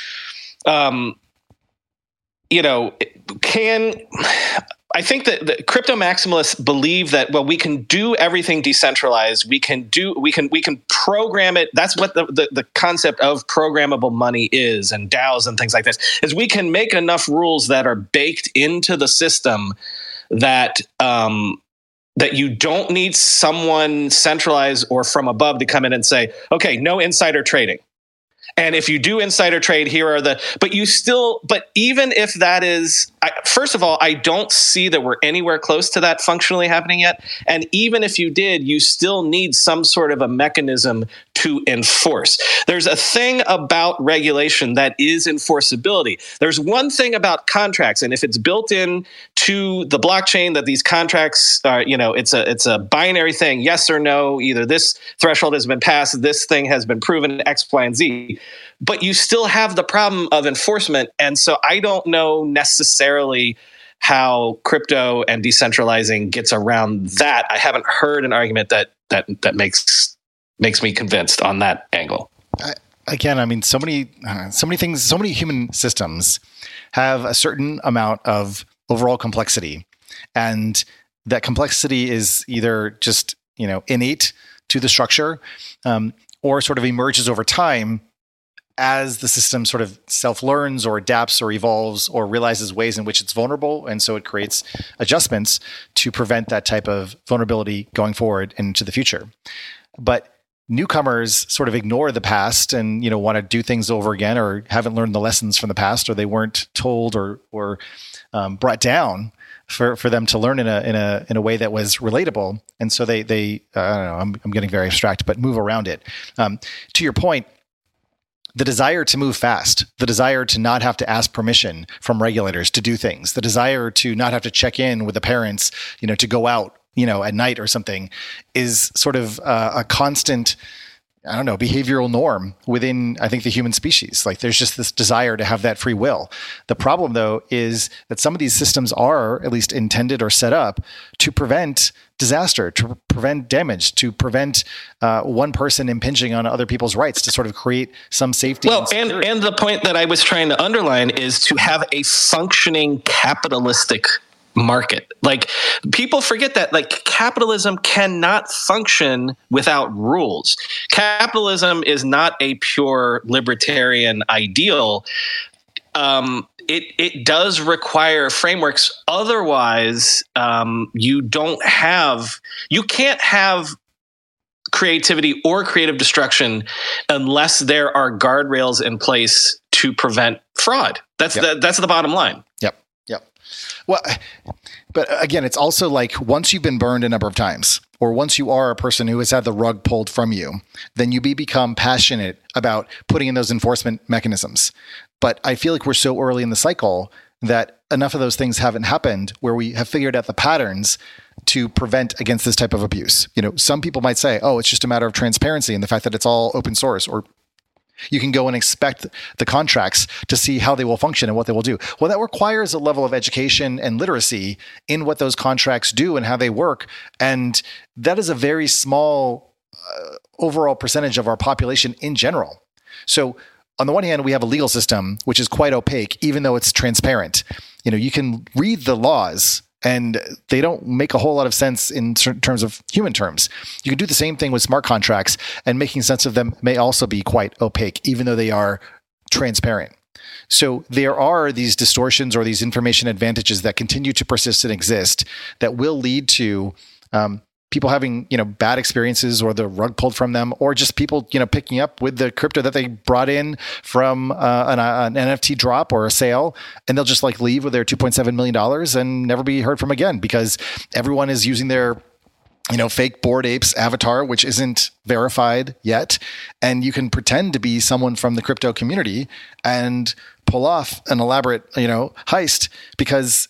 I think that the crypto maximalists believe that, we can do everything decentralized. We can program it. That's what the concept of programmable money is, and DAOs and things like this, is we can make enough rules that are baked into the system that you don't need someone centralized or from above to come in and say, okay, no insider trading. And if you do insider trade, here are but even if that is, first of all, I don't see that we're anywhere close to that functionally happening yet. And even if you did, you still need some sort of a mechanism to enforce. There's a thing about regulation that is enforceability. There's one thing about contracts, and if it's built in to the blockchain that these contracts are, it's a binary thing, yes or no, either this threshold has been passed, this thing has been proven, X, Y, and Z. But you still have the problem of enforcement. And so I don't know necessarily how crypto and decentralizing gets around that. I haven't heard an argument that makes me convinced on that angle. So many things, so many human systems have a certain amount of overall complexity, and that complexity is either just innate to the structure, or sort of emerges over time as the system sort of self-learns or adapts or evolves or realizes ways in which it's vulnerable. And so it creates adjustments to prevent that type of vulnerability going forward into the future. But newcomers sort of ignore the past and, want to do things over again, or haven't learned the lessons from the past, or they weren't told or brought down for them to learn in a way that was relatable. And so they I don't know, I'm getting very abstract, but move around it. To your point, the desire to move fast, the desire to not have to ask permission from regulators to do things, the desire to not have to check in with the parents, to go out, at night or something, is sort of a constant, behavioral norm within, I think, the human species. Like, there's just this desire to have that free will. The problem, though, is that some of these systems are at least intended or set up to prevent disaster, to prevent damage, to prevent one person impinging on other people's rights, to sort of create some safety. Well, and the point that I was trying to underline is to have a functioning capitalistic market. Like, people forget that, like, capitalism cannot function without rules. Capitalism is not a pure libertarian ideal. It does require frameworks. Otherwise, you can't have creativity or creative destruction unless there are guardrails in place to prevent fraud. That's the bottom line. Yep. Well, but again, it's also like, once you've been burned a number of times, or once you are a person who has had the rug pulled from you, then you become passionate about putting in those enforcement mechanisms. But I feel like we're so early in the cycle that enough of those things haven't happened where we have figured out the patterns to prevent against this type of abuse. Some people might say, oh, it's just a matter of transparency and the fact that it's all open source, or you can go and expect the contracts to see how they will function and what they will do. Well, that requires a level of education and literacy in what those contracts do and how they work. And that is a very small overall percentage of our population in general. So on the one hand, we have a legal system which is quite opaque, even though it's transparent. You can read the laws and they don't make a whole lot of sense in terms of human terms. You can do the same thing with smart contracts, and making sense of them may also be quite opaque, even though they are transparent. So there are these distortions or these information advantages that continue to persist and exist that will lead to people having, bad experiences, or the rug pulled from them, or just people, picking up with the crypto that they brought in from an NFT drop or a sale, and they'll just leave with their $2.7 million and never be heard from again, because everyone is using their, fake Bored Apes avatar, which isn't verified yet. And you can pretend to be someone from the crypto community and pull off an elaborate, heist because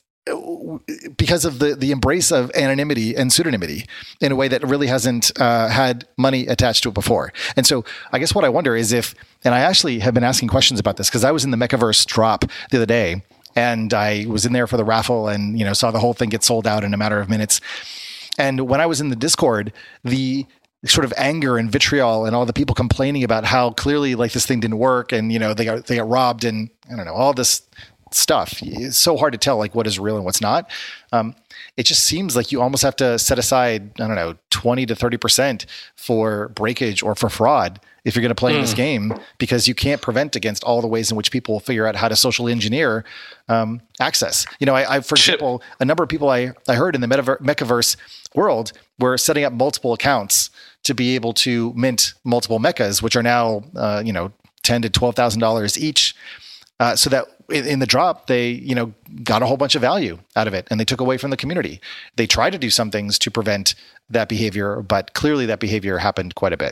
of the embrace of anonymity and pseudonymity in a way that really hasn't had money attached to it before. And so I guess what I wonder is and I actually have been asking questions about this because I was in the Mechaverse drop the other day, and I was in there for the raffle and, saw the whole thing get sold out in a matter of minutes. And when I was in the Discord, the sort of anger and vitriol and all the people complaining about how clearly this thing didn't work, and, they got robbed, and I don't know, all this stuff. It's so hard to tell what is real and what's not. It just seems like you almost have to set aside, 20 to 30% for breakage or for fraud if you're going to play in this game, because you can't prevent against all the ways in which people will figure out how to socially engineer access. For example, a number of people I heard in the Mechaverse world were setting up multiple accounts to be able to mint multiple mechas, which are now, $10,000 to $12,000 each, so that in the drop, they, got a whole bunch of value out of it, and they took away from the community. They tried to do some things to prevent that behavior, but clearly that behavior happened quite a bit.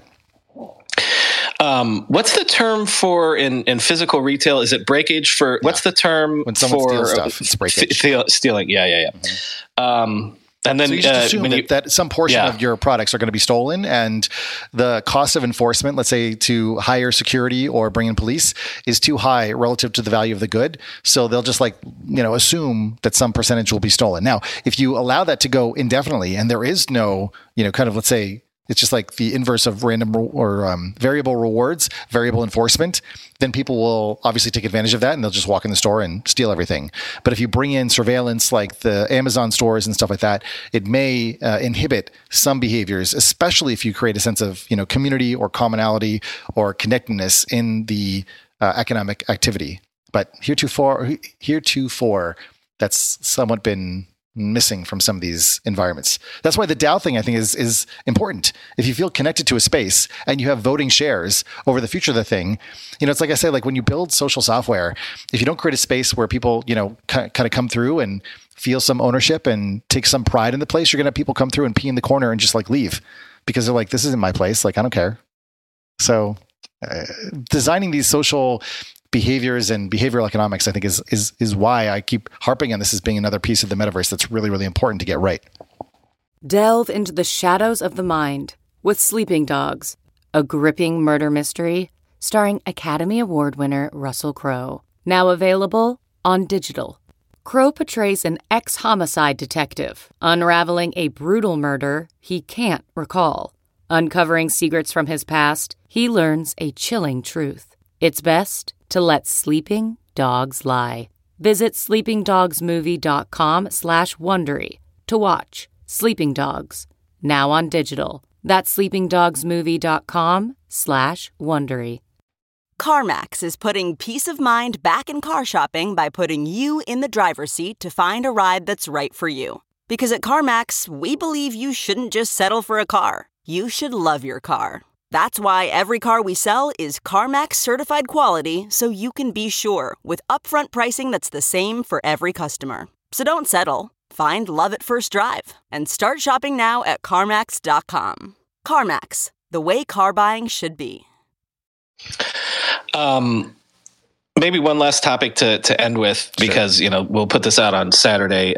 What's the term for in physical retail? Is it breakage for? What's the term when someone steals stuff? It's breakage. Stealing. Yeah. Mm-hmm. And then so you just assume that some portion of your products are going to be stolen, and the cost of enforcement, let's say to hire security or bring in police, is too high relative to the value of the good. So they'll just assume that some percentage will be stolen. Now, if you allow that to go indefinitely, and there is no, let's say, it's just like the inverse of random or variable rewards, variable enforcement, then people will obviously take advantage of that, and they'll just walk in the store and steal everything. But if you bring in surveillance like the Amazon stores and stuff like that, it may inhibit some behaviors, especially if you create a sense of community or commonality or connectedness in the economic activity. But heretofore, that's somewhat been missing from some of these environments. That's why the DAO thing, I think, is important. If you feel connected to a space and you have voting shares over the future of the thing, it's like I say, like when you build social software, if you don't create a space where people, kind of come through and feel some ownership and take some pride in the place, you're going to have people come through and pee in the corner and just leave because they're like, this isn't my place. I don't care. So designing these social behaviors and behavioral economics, I think, is why I keep harping on this as being another piece of the metaverse that's really, really important to get right. Delve into the shadows of the mind with Sleeping Dogs, a gripping murder mystery starring Academy Award winner Russell Crowe. Now available on digital. Crowe portrays an ex-homicide detective unraveling a brutal murder he can't recall. Uncovering secrets from his past, he learns a chilling truth. It's best to let sleeping dogs lie. Visit sleepingdogsmovie.com/Wondery to watch Sleeping Dogs, now on digital. That's sleepingdogsmovie.com/Wondery. CarMax is putting peace of mind back in car shopping by putting you in the driver's seat to find a ride that's right for you. Because at CarMax, we believe you shouldn't just settle for a car. You should love your car. That's why every car we sell is CarMax certified quality, so you can be sure with upfront pricing that's the same for every customer. So don't settle. Find love at first drive and start shopping now at CarMax.com. CarMax, the way car buying should be. Maybe one last topic to end with, because, we'll put this out on Saturday.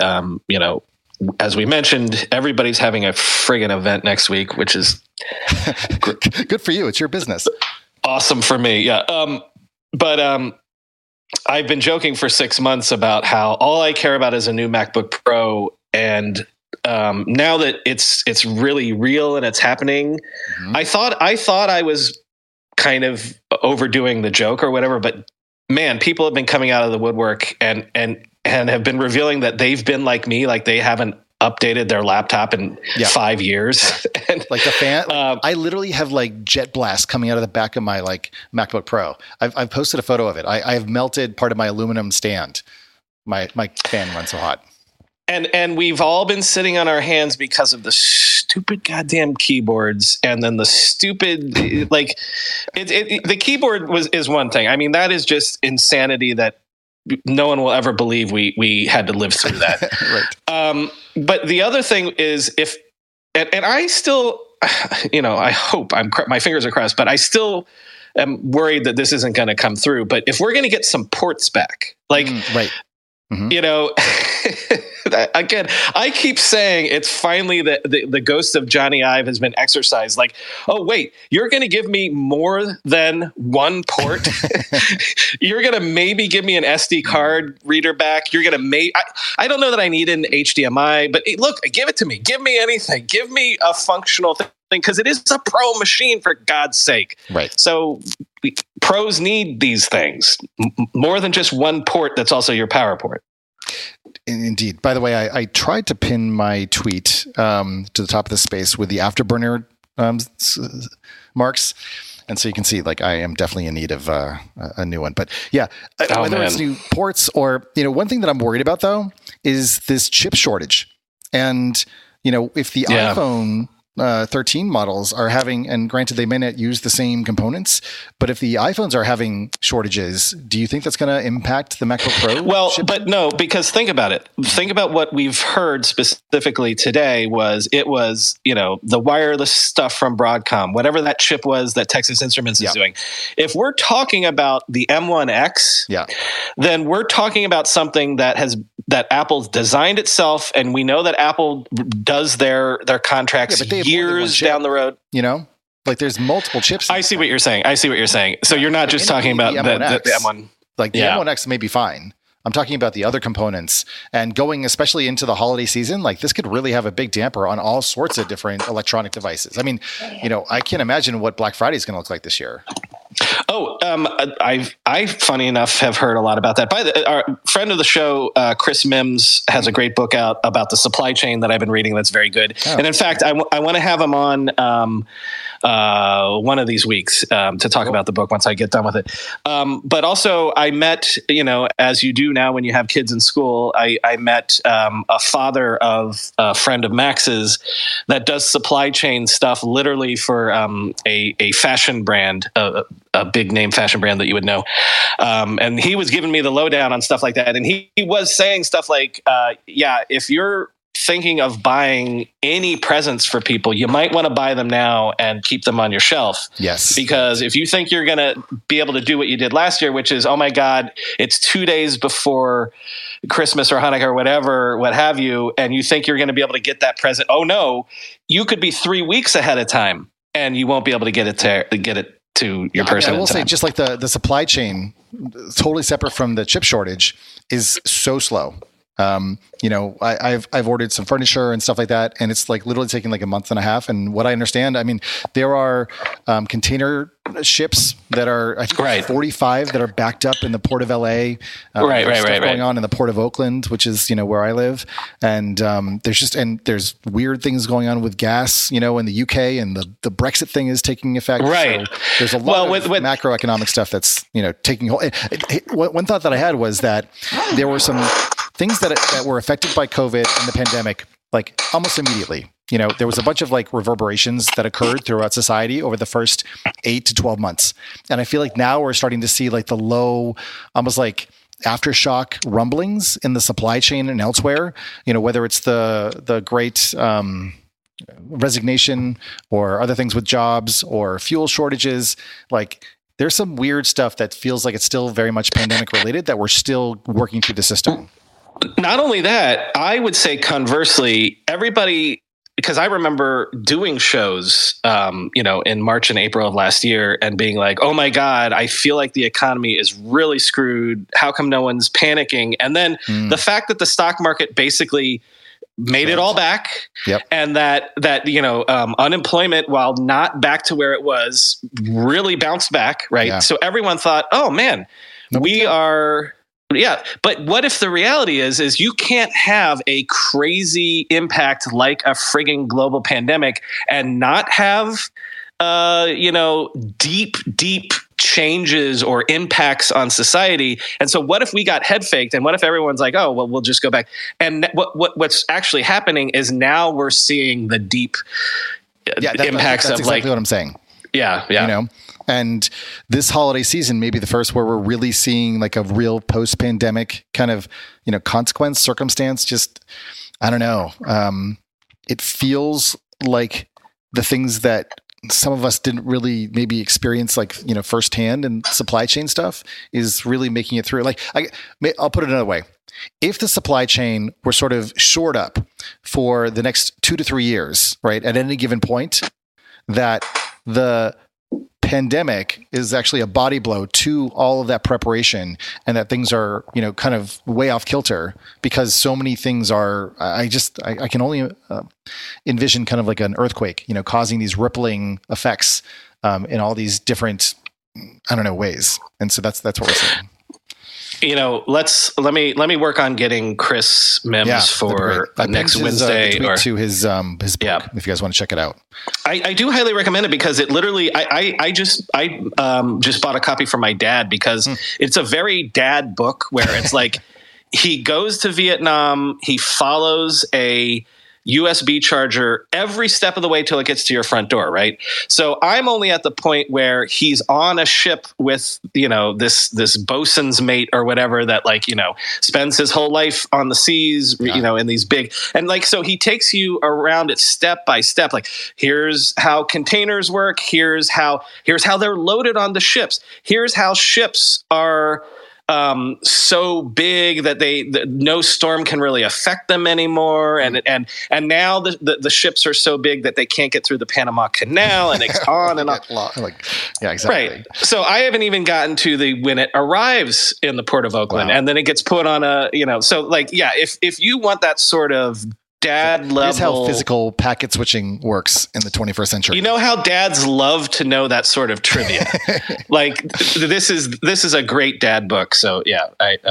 As we mentioned, everybody's having a friggin' event next week, which is good for you. It's your business. Awesome for me. Yeah. But I've been joking for 6 months about how all I care about is a new MacBook Pro. And now that it's really real and it's happening, mm-hmm. I thought I was kind of overdoing the joke or whatever, but man, people have been coming out of the woodwork and have been revealing that they've been like me, like they haven't updated their laptop in 5 years. And, like the fan, I literally have jet blast coming out of the back of my MacBook Pro. I've posted a photo of it. I've melted part of my aluminum stand. My fan runs so hot. And we've all been sitting on our hands because of the stupid goddamn keyboards, and then the stupid the keyboard is one thing. I mean, that is just insanity that no one will ever believe we had to live through that. Right. But the other thing is, and I still, I hope my fingers are crossed, but I still am worried that this isn't going to come through. But if we're going to get some ports back, right. Mm-hmm. Again, I keep saying it's finally the ghost of Johnny Ive has been exorcised. Oh, wait, you're going to give me more than one port? You're going to maybe give me an SD card reader back. You're going to I don't know that I need an HDMI, but look, give it to me. Give me anything. Give me a functional thing, because it is a pro machine, for God's sake. Right. So pros need these things more than just one port that's also your power port. Indeed. By the way, I tried to pin my tweet to the top of the space with the Afterburner marks. And so you can see, I am definitely in need of a new one. But yeah, whether it's new ports or, one thing that I'm worried about, though, is this chip shortage. And, if the iPhone 13 models are having, and granted they may not use the same components, but if the iPhones are having shortages, do you think that's going to impact the MacBook Pro? Well, but no, because think about it. Think about what we've heard specifically today was the wireless stuff from Broadcom, whatever that chip was that Texas Instruments is doing. If we're talking about the M1X, then we're talking about something that Apple's designed itself, and we know that Apple does their contracts years down the road. Like there's multiple chips. I see what you're saying. So you're not just talking about the M1. Like the M1X may be fine. I'm talking about the other components, and going especially into the holiday season, like this could really have a big damper on all sorts of different electronic devices. I mean, I can't imagine what Black Friday is going to look like this year. I funny enough have heard a lot about that. Our friend of the show, Chris Mims, has a great book out about the supply chain that I've been reading. That's very good. And in fact, I want to have him on one of these weeks to talk about the book once I get done with it. But also I met, as you do now when you have kids in school, I met a father of a friend of Max's that does supply chain stuff literally for a fashion brand, a big name fashion brand that you would know. And he was giving me the lowdown on stuff like that. And he was saying stuff like, if you're thinking of buying any presents for people, you might want to buy them now and keep them on your shelf. Yes. Because if you think you're going to be able to do what you did last year, which is, oh my God, it's 2 days before Christmas or Hanukkah or whatever, what have you, and you think you're going to be able to get that present. Oh no, you could be 3 weeks ahead of time and you won't be able to get it to your person. I will say, just like the supply chain, totally separate from the chip shortage, is so slow. I've ordered some furniture and stuff like that, and it's like literally taking like a month and a half. And what I understand, I mean, there are container ships that are, I think, 45 that are backed up in the port of LA. Going on in the port of Oakland, which is where I live, and there's weird things going on with gas, in the UK, and the Brexit thing is taking effect. Right. So there's a lot of macroeconomic stuff that's taking hold. One thought that I had was that there were some things that were affected by COVID and the pandemic, like almost immediately. There was a bunch of like reverberations that occurred throughout society over the first 8 to 12 months. And I feel like now we're starting to see like the low, almost like aftershock rumblings in the supply chain and elsewhere, whether it's the great resignation or other things with jobs or fuel shortages. Like there's some weird stuff that feels like it's still very much pandemic related that we're still working through the system. Not only that, I would say conversely, everybody, because I remember doing shows, in March and April of last year and being like, oh my God, I feel like the economy is really screwed. How come no one's panicking? And then the fact that the stock market basically made it all back. Yep. And that unemployment, while not back to where it was, really bounced back. Right. Yeah. So everyone thought, oh man, we are... Yeah. But what if the reality is you can't have a crazy impact like a frigging global pandemic and not have, deep changes or impacts on society. And so what if we got head faked, and what if everyone's like, oh, well, we'll just go back. And what's actually happening is now we're seeing the deep impacts that's of exactly what I'm saying. Yeah. And this holiday season may be the first where we're really seeing like a real post-pandemic kind of, consequence, circumstance. Just, I don't know. It feels like the things that some of us didn't really maybe experience, like, firsthand, and supply chain stuff is really making it through. Like, I'll put it another way. If the supply chain were sort of shored up for the next 2 to 3 years, right, at any given point, that the pandemic is actually a body blow to all of that preparation, and that things are, kind of way off kilter because so many things are, I can only envision kind of like an earthquake, causing these rippling effects in all these different, ways. And so that's what we're seeing. Let me work on getting Chris Mims for next Wednesday to his book, if you guys want to check it out. I do highly recommend it because it literally, I just bought a copy for my dad because it's a very dad book where it's like he goes to Vietnam, he follows a USB charger every step of the way till it gets to your front door, right? So I'm only at the point where he's on a ship with, this bosun's mate or whatever that spends his whole life on the seas, in these big, and so he takes you around it step by step. Like, here's how containers work. Here's how they're loaded on the ships. Here's how ships are so big that no storm can really affect them anymore, and now the ships are so big that they can't get through the Panama Canal, and it's on and on. Yeah, exactly. Right. So I haven't even gotten to when it arrives in the Port of Oakland, and then it gets put on if you want that sort of dad level. Here's how physical packet switching works in the 21st century. You know how dads love to know that sort of trivia. This is a great dad book. So yeah,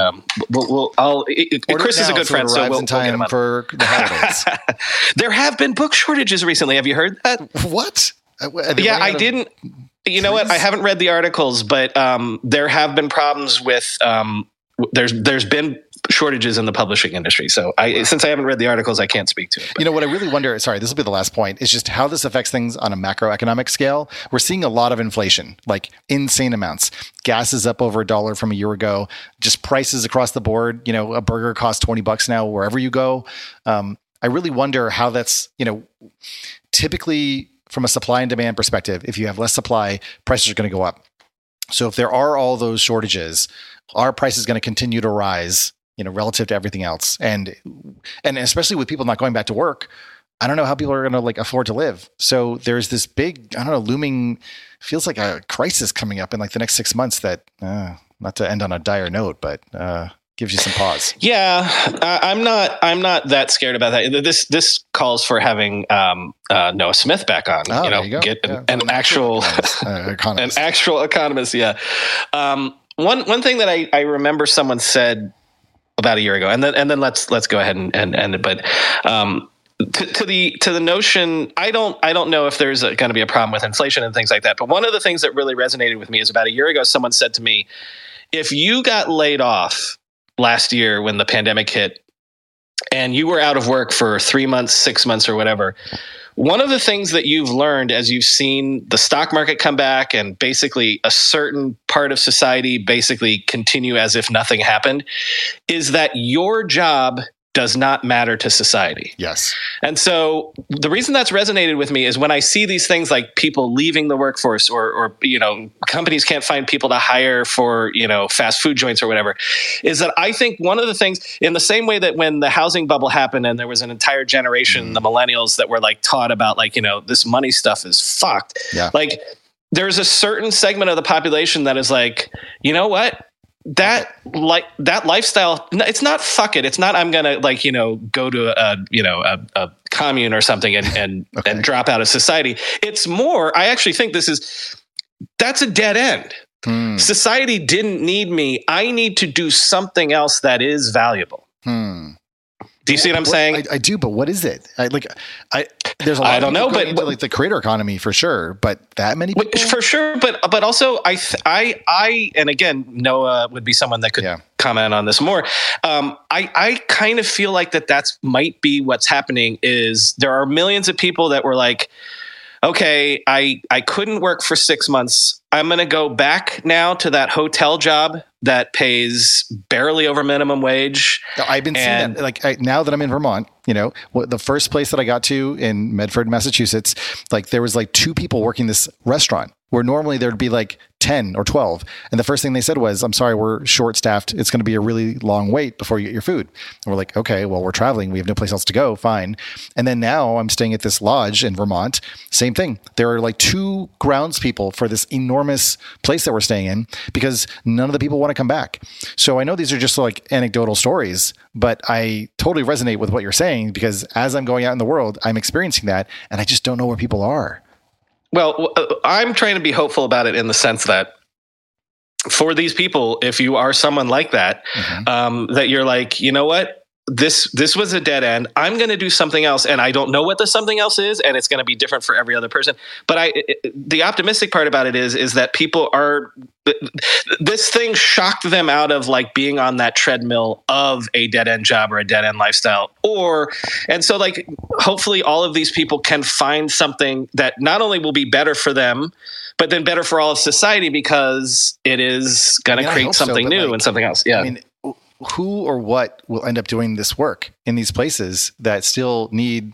Chris is a good friend, so we'll get him for the holidays. There have been book shortages recently. Have you heard that? What? Yeah, I didn't. You know what? I haven't read the articles, but there have been problems with. There's been shortages in the publishing industry. So since I haven't read the articles, I can't speak to it. What I really wonder, sorry, this will be the last point, is just how this affects things on a macroeconomic scale. We're seeing a lot of inflation, like insane amounts. Gas is up over $1 from a year ago. Just prices across the board. A burger costs $20 now wherever you go. I really wonder how that's, typically from a supply and demand perspective, if you have less supply, prices are going to go up. So if there are all those shortages, our price is going to continue to rise, relative to everything else. And especially with people not going back to work, I don't know how people are going to afford to live. So there's this big, looming, feels like a crisis coming up in the next 6 months that, not to end on a dire note, but gives you some pause. Yeah. I'm not that scared about that. This calls for having Noah Smith back on, get an actual economist. An actual economist. Yeah. One thing that I remember someone said about a year ago, and then let's go ahead and end it. But to the notion, I don't know if there's going to be a problem with inflation and things like that. But one of the things that really resonated with me is about a year ago, someone said to me, if you got laid off last year when the pandemic hit, and you were out of work for 3 months, 6 months, or whatever. One of the things that you've learned as you've seen the stock market come back and basically a certain part of society basically continue as if nothing happened is that your job does not matter to society. Yes. And so the reason that's resonated with me is when I see these things like people leaving the workforce or companies can't find people to hire for, fast food joints or whatever, is that I think one of the things, in the same way that when the housing bubble happened and there was an entire generation, the millennials, that were taught about this money stuff is fucked. Yeah. There's a certain segment of the population that is you know what? That lifestyle, it's not fuck it. It's not I'm gonna go to a commune or something and drop out of society. It's more, I actually think that's a dead end. Society didn't need me. I need to do something else that is valuable. Do you see what I'm saying? I do, but what is it? There's a lot. I don't know, but into, the creator economy for sure. But that many people for sure. But also, I and again, Noah would be someone that could comment on this more. I kind of feel like that's might be what's happening. Is there are millions of people that were like, okay, I couldn't work for 6 months. I'm going to go back now to that hotel job that pays barely over minimum wage. I've been seeing that. Now that I'm in Vermont, the first place that I got to in Medford, Massachusetts, there was 2 people working this restaurant where normally there'd be 10 or 12. And the first thing they said was, I'm sorry, we're short staffed. It's going to be a really long wait before you get your food. And we're like, okay, well, we're traveling. We have no place else to go. Fine. And then now I'm staying at this lodge in Vermont. Same thing. There are 2 grounds people for this enormous place that we're staying in because none of the people want to come back. So I know these are just anecdotal stories, but I totally resonate with what you're saying because as I'm going out in the world, I'm experiencing that and I just don't know where people are. Well, I'm trying to be hopeful about it in the sense that for these people, if you are someone like that, that you're you know what? this was a dead end. I'm going to do something else, and I don't know what the something else is, and it's going to be different for every other person. But the optimistic part about it is that people are. This thing shocked them out of like being on that treadmill of a dead end job or a dead end lifestyle, and so like hopefully all of these people can find something that not only will be better for them, but then better for all of society, because it is going to create something new and something else. Yeah. I mean, who or what will end up doing this work in these places that still need,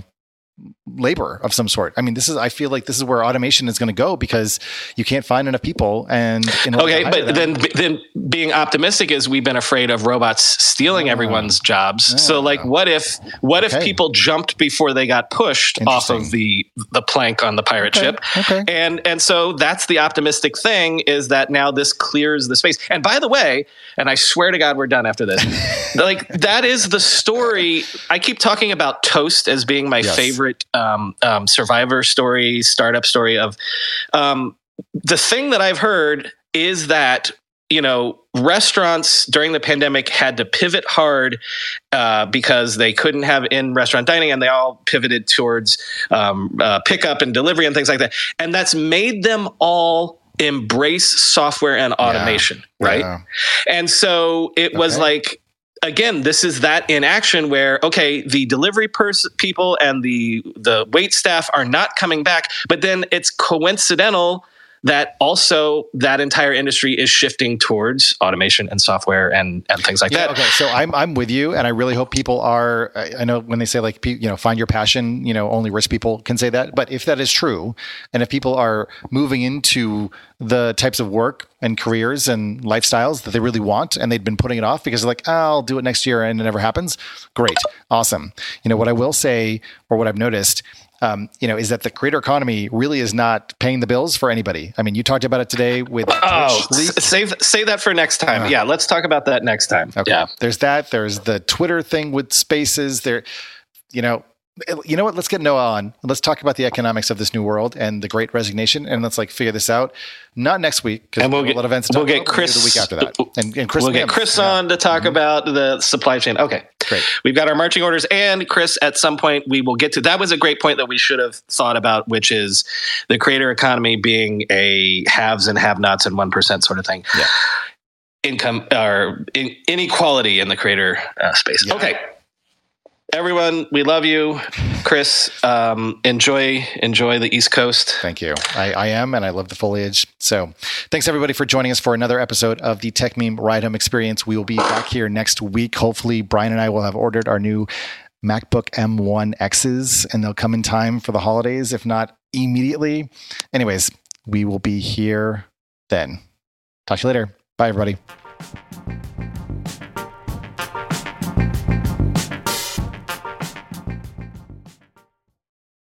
labor of some sort? I mean, I feel like this is where automation is going to go, because you can't find enough people. And then being optimistic is we've been afraid of robots stealing everyone's jobs. So like, what if people jumped before they got pushed off of the plank on the pirate ship? Okay. And so that's the optimistic thing, is that now this clears the space. And by the way, and I swear to God, we're done after this. Like, that is the story. I keep talking about Toast as being my favorite survivor story, startup story of the thing that I've heard is that, restaurants during the pandemic had to pivot hard because they couldn't have in-restaurant dining, and they all pivoted towards pickup and delivery and things like that. And that's made them all embrace software and automation, right? Yeah. And so it was like, again, this is that in action where, okay, the delivery people and the wait staff are not coming back, but then it's coincidental that also that entire industry is shifting towards automation and software and things like that. Okay, so I'm with you, and I really hope people are. I know when they say like, find your passion, only rich people can say that. But if that is true, and if people are moving into the types of work and careers and lifestyles that they really want, and they've been putting it off because they're like, I'll do it next year, and it never happens. Great, awesome. What I will say, or what I've noticed, is that the creator economy really is not paying the bills for anybody. I mean, you talked about it today with save that for next time. Yeah, let's talk about that next time. Okay. Yeah, there's that. There's the Twitter thing with Spaces. There, you know what? Let's get Noah on. Let's talk about the economics of this new world and the Great Resignation, and let's figure this out. Not next week, because we'll get a lot of events. We'll get Chris the week after that, and Chris. We'll get Chris on to talk about the supply chain. Okay, great. We've got our marching orders, and Chris, at some point we will get to. That was a great point that we should have thought about, which is the creator economy being a haves and have-nots and 1% sort of thing. Yeah. Income or inequality in the creator space. Yeah. Okay. Everyone, we love you. Chris, enjoy the East Coast. Thank you. I am, and I love the foliage. So thanks, everybody, for joining us for another episode of the Techmeme Ride Home Experience. We will be back here next week. Hopefully, Brian and I will have ordered our new MacBook M1 X's, and they'll come in time for the holidays, if not immediately. Anyways, we will be here then. Talk to you later. Bye, everybody.